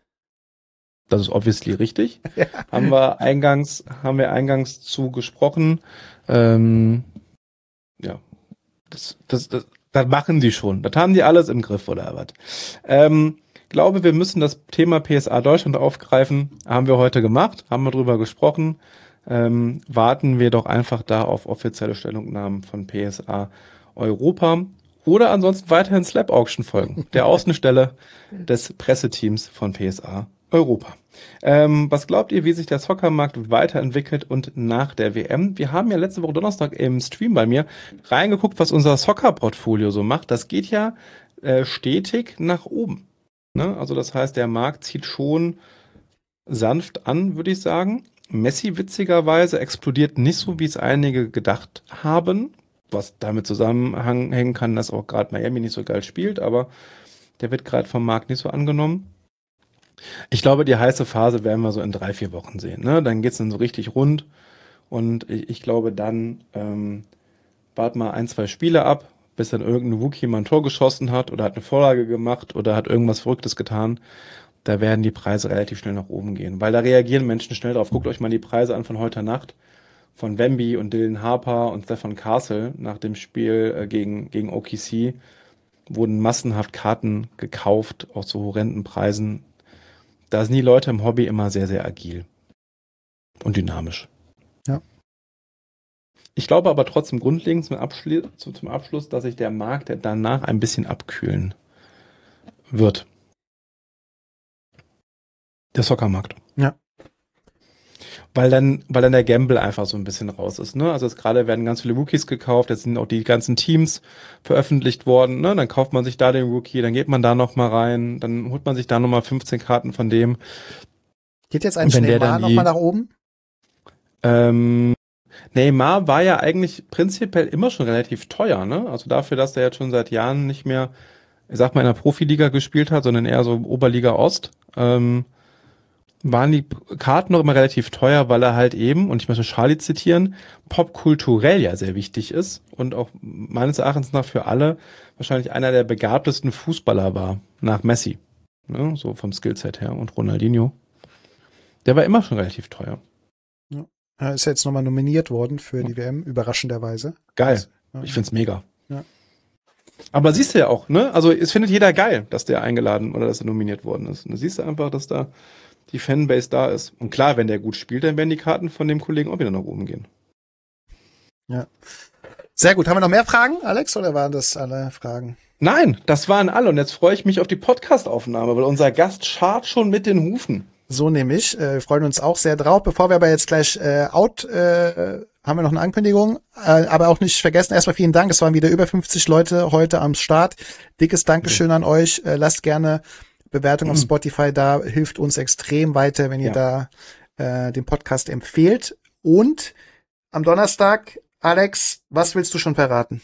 Das ist obviously richtig. Ja. Haben wir eingangs, haben wir eingangs zu gesprochen. Ähm, ja, das, das, das, das machen die schon. Das haben die alles im Griff, oder was? Ähm, glaube, wir müssen das Thema P S A Deutschland aufgreifen. Haben wir heute gemacht, haben wir drüber gesprochen. Ähm, warten wir doch einfach da auf offizielle Stellungnahmen von P S A Europa. Oder ansonsten weiterhin Slap Auction folgen. Der Außenstelle des Presseteams von P S A Europa. Ähm, was glaubt ihr, wie sich der Soccermarkt weiterentwickelt und nach der W M? Wir haben ja letzte Woche Donnerstag im Stream bei mir reingeguckt, was unser Soccer-Portfolio so macht. Das geht ja äh, stetig nach oben. Ne? Also das heißt, der Markt zieht schon sanft an, würde ich sagen. Messi witzigerweise explodiert nicht so, wie es einige gedacht haben. Was damit zusammenhängen kann, dass auch gerade Miami nicht so geil spielt, aber der wird gerade vom Markt nicht so angenommen. Ich glaube, die heiße Phase werden wir so in drei, vier Wochen sehen. Ne? Dann geht's dann so richtig rund und ich, ich glaube dann, ähm, wart mal ein, zwei Spiele ab, bis dann irgendein Wookie mal ein Tor geschossen hat oder hat eine Vorlage gemacht oder hat irgendwas Verrücktes getan. Da werden die Preise relativ schnell nach oben gehen, weil da reagieren Menschen schnell drauf. Guckt euch mal die Preise an von heute Nacht. Von Wemby und Dylan Harper und Stefan Castle nach dem Spiel äh, gegen, gegen O K C wurden massenhaft Karten gekauft, auch zu horrenden Preisen. Da sind die Leute im Hobby immer sehr, sehr agil und dynamisch. Ja. Ich glaube aber trotzdem grundlegend zum, Abschli- zu, zum Abschluss, dass sich der Markt danach ein bisschen abkühlen wird. Der Soccermarkt. Ja. Weil dann, weil dann der Gamble einfach so ein bisschen raus ist, ne? Also jetzt gerade werden ganz viele Rookies gekauft, jetzt sind auch die ganzen Teams veröffentlicht worden, ne? Dann kauft man sich da den Rookie, dann geht man da noch mal rein, dann holt man sich da noch mal fünfzehn Karten von dem. Geht jetzt ein Neymar noch mal nach oben? Ähm, Neymar war ja eigentlich prinzipiell immer schon relativ teuer, ne? Also dafür, dass der jetzt schon seit Jahren nicht mehr, ich sag mal, in der Profiliga gespielt hat, sondern eher so Oberliga Ost, ähm, waren die Karten noch immer relativ teuer, weil er halt eben, und ich möchte Charlie zitieren, popkulturell ja sehr wichtig ist und auch meines Erachtens nach für alle wahrscheinlich einer der begabtesten Fußballer war, nach Messi, ne, so vom Skillset her, und Ronaldinho. Der war immer schon relativ teuer. Ja. Er ist jetzt nochmal nominiert worden für die W M, überraschenderweise. Geil, also, ja. Ich find's mega. Ja. Aber siehst du ja auch, ne, also es findet jeder geil, dass der eingeladen oder dass er nominiert worden ist. Und da siehst du einfach, dass da die Fanbase da ist. Und klar, wenn der gut spielt, dann werden die Karten von dem Kollegen auch wieder nach oben gehen. Ja. Sehr gut. Haben wir noch mehr Fragen, Alex, oder waren das alle Fragen? Nein, das waren alle. Und jetzt freue ich mich auf die Podcast-Aufnahme, weil unser Gast scharrt schon mit den Hufen. So nämlich. Äh, wir freuen uns auch sehr drauf. Bevor wir aber jetzt gleich äh, out, äh, haben wir noch eine Ankündigung. Äh, aber auch nicht vergessen, erstmal vielen Dank. Es waren wieder über fünfzig Leute heute am Start. Dickes Dankeschön mhm. an euch. Äh, lasst gerne Bewertung auf Spotify da, hilft uns extrem weiter, wenn ihr ja. da äh, den Podcast empfehlt. Und am Donnerstag, Alex, was willst du schon verraten?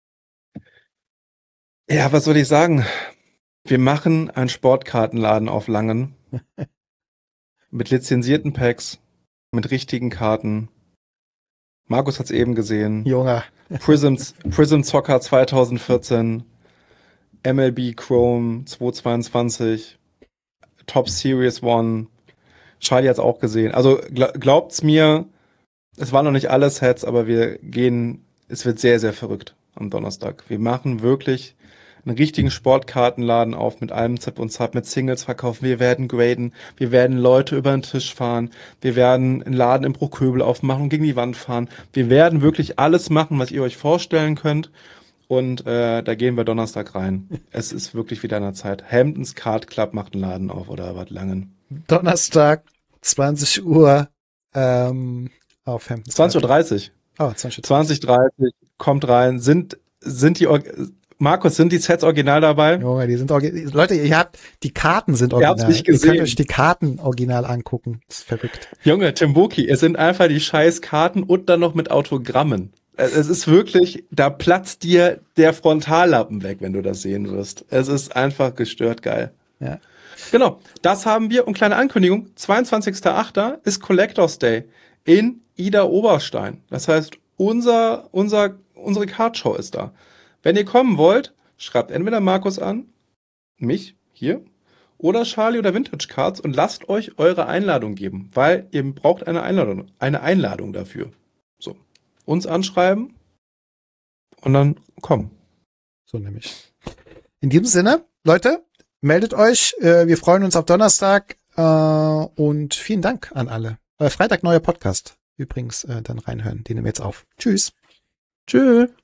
Ja, was soll ich sagen? Wir machen einen Sportkartenladen auf Langen mit lizenzierten Packs, mit richtigen Karten, Markus hat's eben gesehen. Junge. Prism, Prism Soccer zwanzig vierzehn, M L B Chrome zweitausendzweiundzwanzig, Top Series One. Charlie hat's auch gesehen. Also gl- glaubt's mir, es waren noch nicht alle Sets, aber wir gehen, es wird sehr, sehr verrückt am Donnerstag. Wir machen wirklich einen richtigen Sportkartenladen auf mit allem Zip und Zap, mit Singles verkaufen. Wir werden graden, wir werden Leute über den Tisch fahren, wir werden einen Laden im Bruchköbel aufmachen und gegen die Wand fahren. Wir werden wirklich alles machen, was ihr euch vorstellen könnt. Und äh, da gehen wir Donnerstag rein. Es ist wirklich wieder an der Zeit. Hamptons Card Club macht einen Laden auf oder was Langen. Donnerstag, zwanzig Uhr ähm, auf Hamptons. zwanzig Uhr dreißig. Oh, zwanzig Uhr dreißig. zwanzig Uhr dreißig, kommt rein. Sind, sind die, Or- Markus, sind die Sets original dabei? Junge, die sind original. Leute, ihr habt, die Karten sind Ihr original. habt's nicht Ihr gesehen. könnt euch die Karten original angucken. Das ist verrückt. Junge, Timbuki, es sind einfach die scheiß Karten und dann noch mit Autogrammen. Es ist wirklich, da platzt dir der Frontallappen weg, wenn du das sehen wirst. Es ist einfach gestört geil. Ja. Genau, das haben wir. Und kleine Ankündigung, zweiundzwanzigster achter ist Collectors Day in Ida Oberstein. Das heißt, unser, unser, unsere Cardshow ist da. Wenn ihr kommen wollt, schreibt entweder Markus an, mich hier, oder Charlie oder Vintage Cards und lasst euch eure Einladung geben, weil ihr braucht eine Einladung, eine Einladung dafür. So, uns anschreiben und dann kommen. So nämlich. In diesem Sinne, Leute, meldet euch. Äh, wir freuen uns auf Donnerstag äh, und vielen Dank an alle. Äh, Freitag neuer Podcast übrigens äh, dann reinhören. Den nehmen wir jetzt auf. Tschüss. Tschüss.